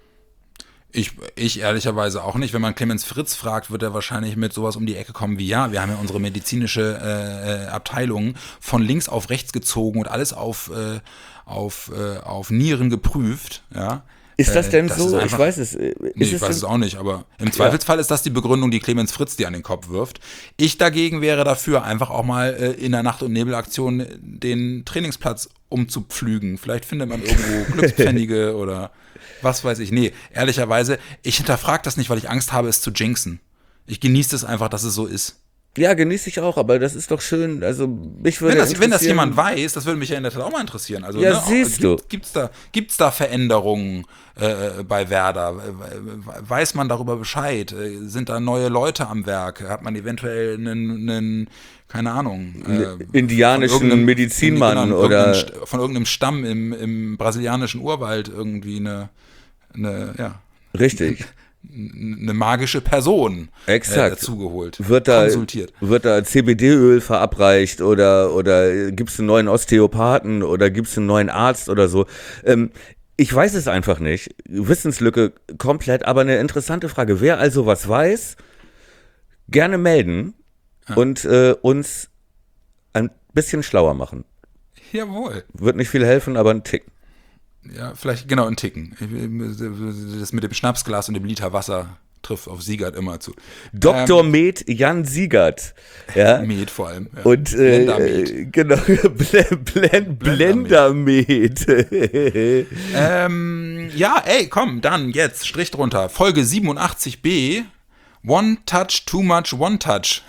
Ich ehrlicherweise auch nicht. Wenn man Clemens Fritz fragt, wird er wahrscheinlich mit sowas um die Ecke kommen wie, ja, wir haben ja unsere medizinische Abteilung von links auf rechts gezogen und alles auf Nieren geprüft, ja. Ist das denn das so? ist einfach- Ich weiß es. Nee, ich weiß es auch nicht, aber im Zweifelsfall ist das die Begründung, die Clemens Fritz dir an den Kopf wirft. Ich dagegen wäre dafür, einfach auch mal in der Nacht- und Nebelaktion den Trainingsplatz umzupflügen. Vielleicht findet man irgendwo Glückspfennige oder was weiß ich. Nee, ehrlicherweise, ich hinterfrage das nicht, weil ich Angst habe, es zu jinxen. Ich genieße es einfach, dass es so ist. Ja, genieße ich auch, aber das ist doch schön. Also mich würde Wenn das interessieren- jemand weiß, das würde mich ja in der Tat auch mal interessieren. Also, Ja, siehst du. Gibt's da Veränderungen bei Werder? Weiß man darüber Bescheid? Sind da neue Leute am Werk? Hat man eventuell einen keine Ahnung, indianischen von irgendeinem- Medizinmann genau, oder von irgendeinem Stamm im brasilianischen Urwald irgendwie eine richtig. eine magische Person Exakt. dazugeholt, Wird da konsultiert. CBD-Öl verabreicht oder gibt es einen neuen Osteopathen oder gibt es einen neuen Arzt oder so? Ich weiß es einfach nicht. Wissenslücke komplett, aber eine interessante Frage. Wer also was weiß, gerne melden und uns ein bisschen schlauer machen. Jawohl. Wird nicht viel helfen, aber ein Tick. Ja, vielleicht genau einen Ticken. Das mit dem Schnapsglas und dem Liter Wasser trifft auf Siegert immer zu. Dr. Med Jan Siegert. Ja. Med vor allem. Ja. Und Blendermed. genau, Blendermed. Ja, ey, komm, dann jetzt Strich drunter. Folge 87b One Touch, Too Much, One Touch.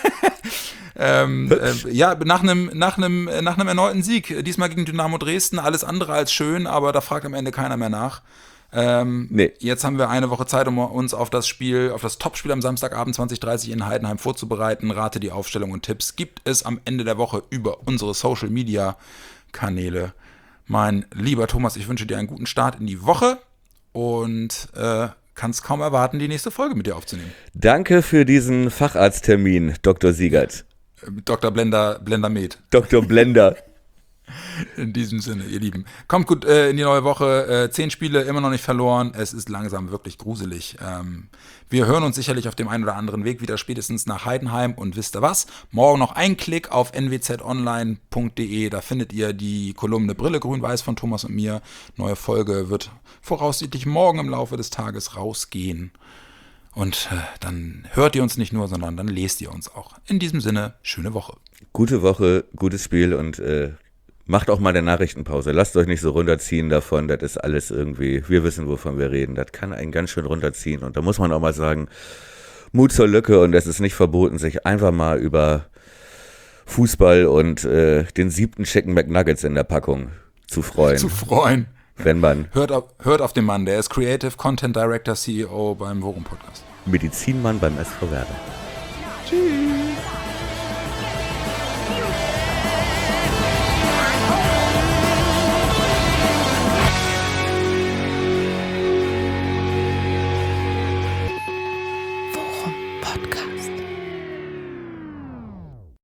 Ja, nach einem erneuten Sieg. Diesmal gegen Dynamo Dresden. Alles andere als schön, aber da fragt am Ende keiner mehr nach. Nee. Jetzt haben wir eine Woche Zeit, um uns auf das Topspiel am Samstagabend 20:30 in Heidenheim vorzubereiten. Rate die Aufstellung und Tipps gibt es am Ende der Woche über unsere Social-Media-Kanäle. Mein lieber Thomas, ich wünsche dir einen guten Start in die Woche und kann es kaum erwarten, die nächste Folge mit dir aufzunehmen. Danke für diesen Facharzttermin, Dr. Siegert. Dr. Blender Med. Dr. Blender. In diesem Sinne, ihr Lieben. Kommt gut in die neue Woche. 10 Spiele, immer noch nicht verloren. Es ist langsam wirklich gruselig. Wir hören uns sicherlich auf dem einen oder anderen Weg wieder, spätestens nach Heidenheim. Und wisst ihr was? Morgen noch ein Klick auf nwzonline.de. Da findet ihr die Kolumne Brille grün-weiß von Thomas und mir. Neue Folge wird voraussichtlich morgen im Laufe des Tages rausgehen. Und dann hört ihr uns nicht nur, sondern dann lest ihr uns auch. In diesem Sinne, schöne Woche. Gute Woche, gutes Spiel und macht auch mal eine Nachrichtenpause. Lasst euch nicht so runterziehen davon, das ist alles irgendwie, wir wissen, wovon wir reden. Das kann einen ganz schön runterziehen. Und da muss man auch mal sagen, Mut zur Lücke und es ist nicht verboten, sich einfach mal über Fußball und den 7. Chicken McNuggets in der Packung zu freuen. Wenn man hört auf den Mann, der ist Creative Content Director, CEO beim Worum Podcast. Medizinmann beim SV Werder. Tschüss.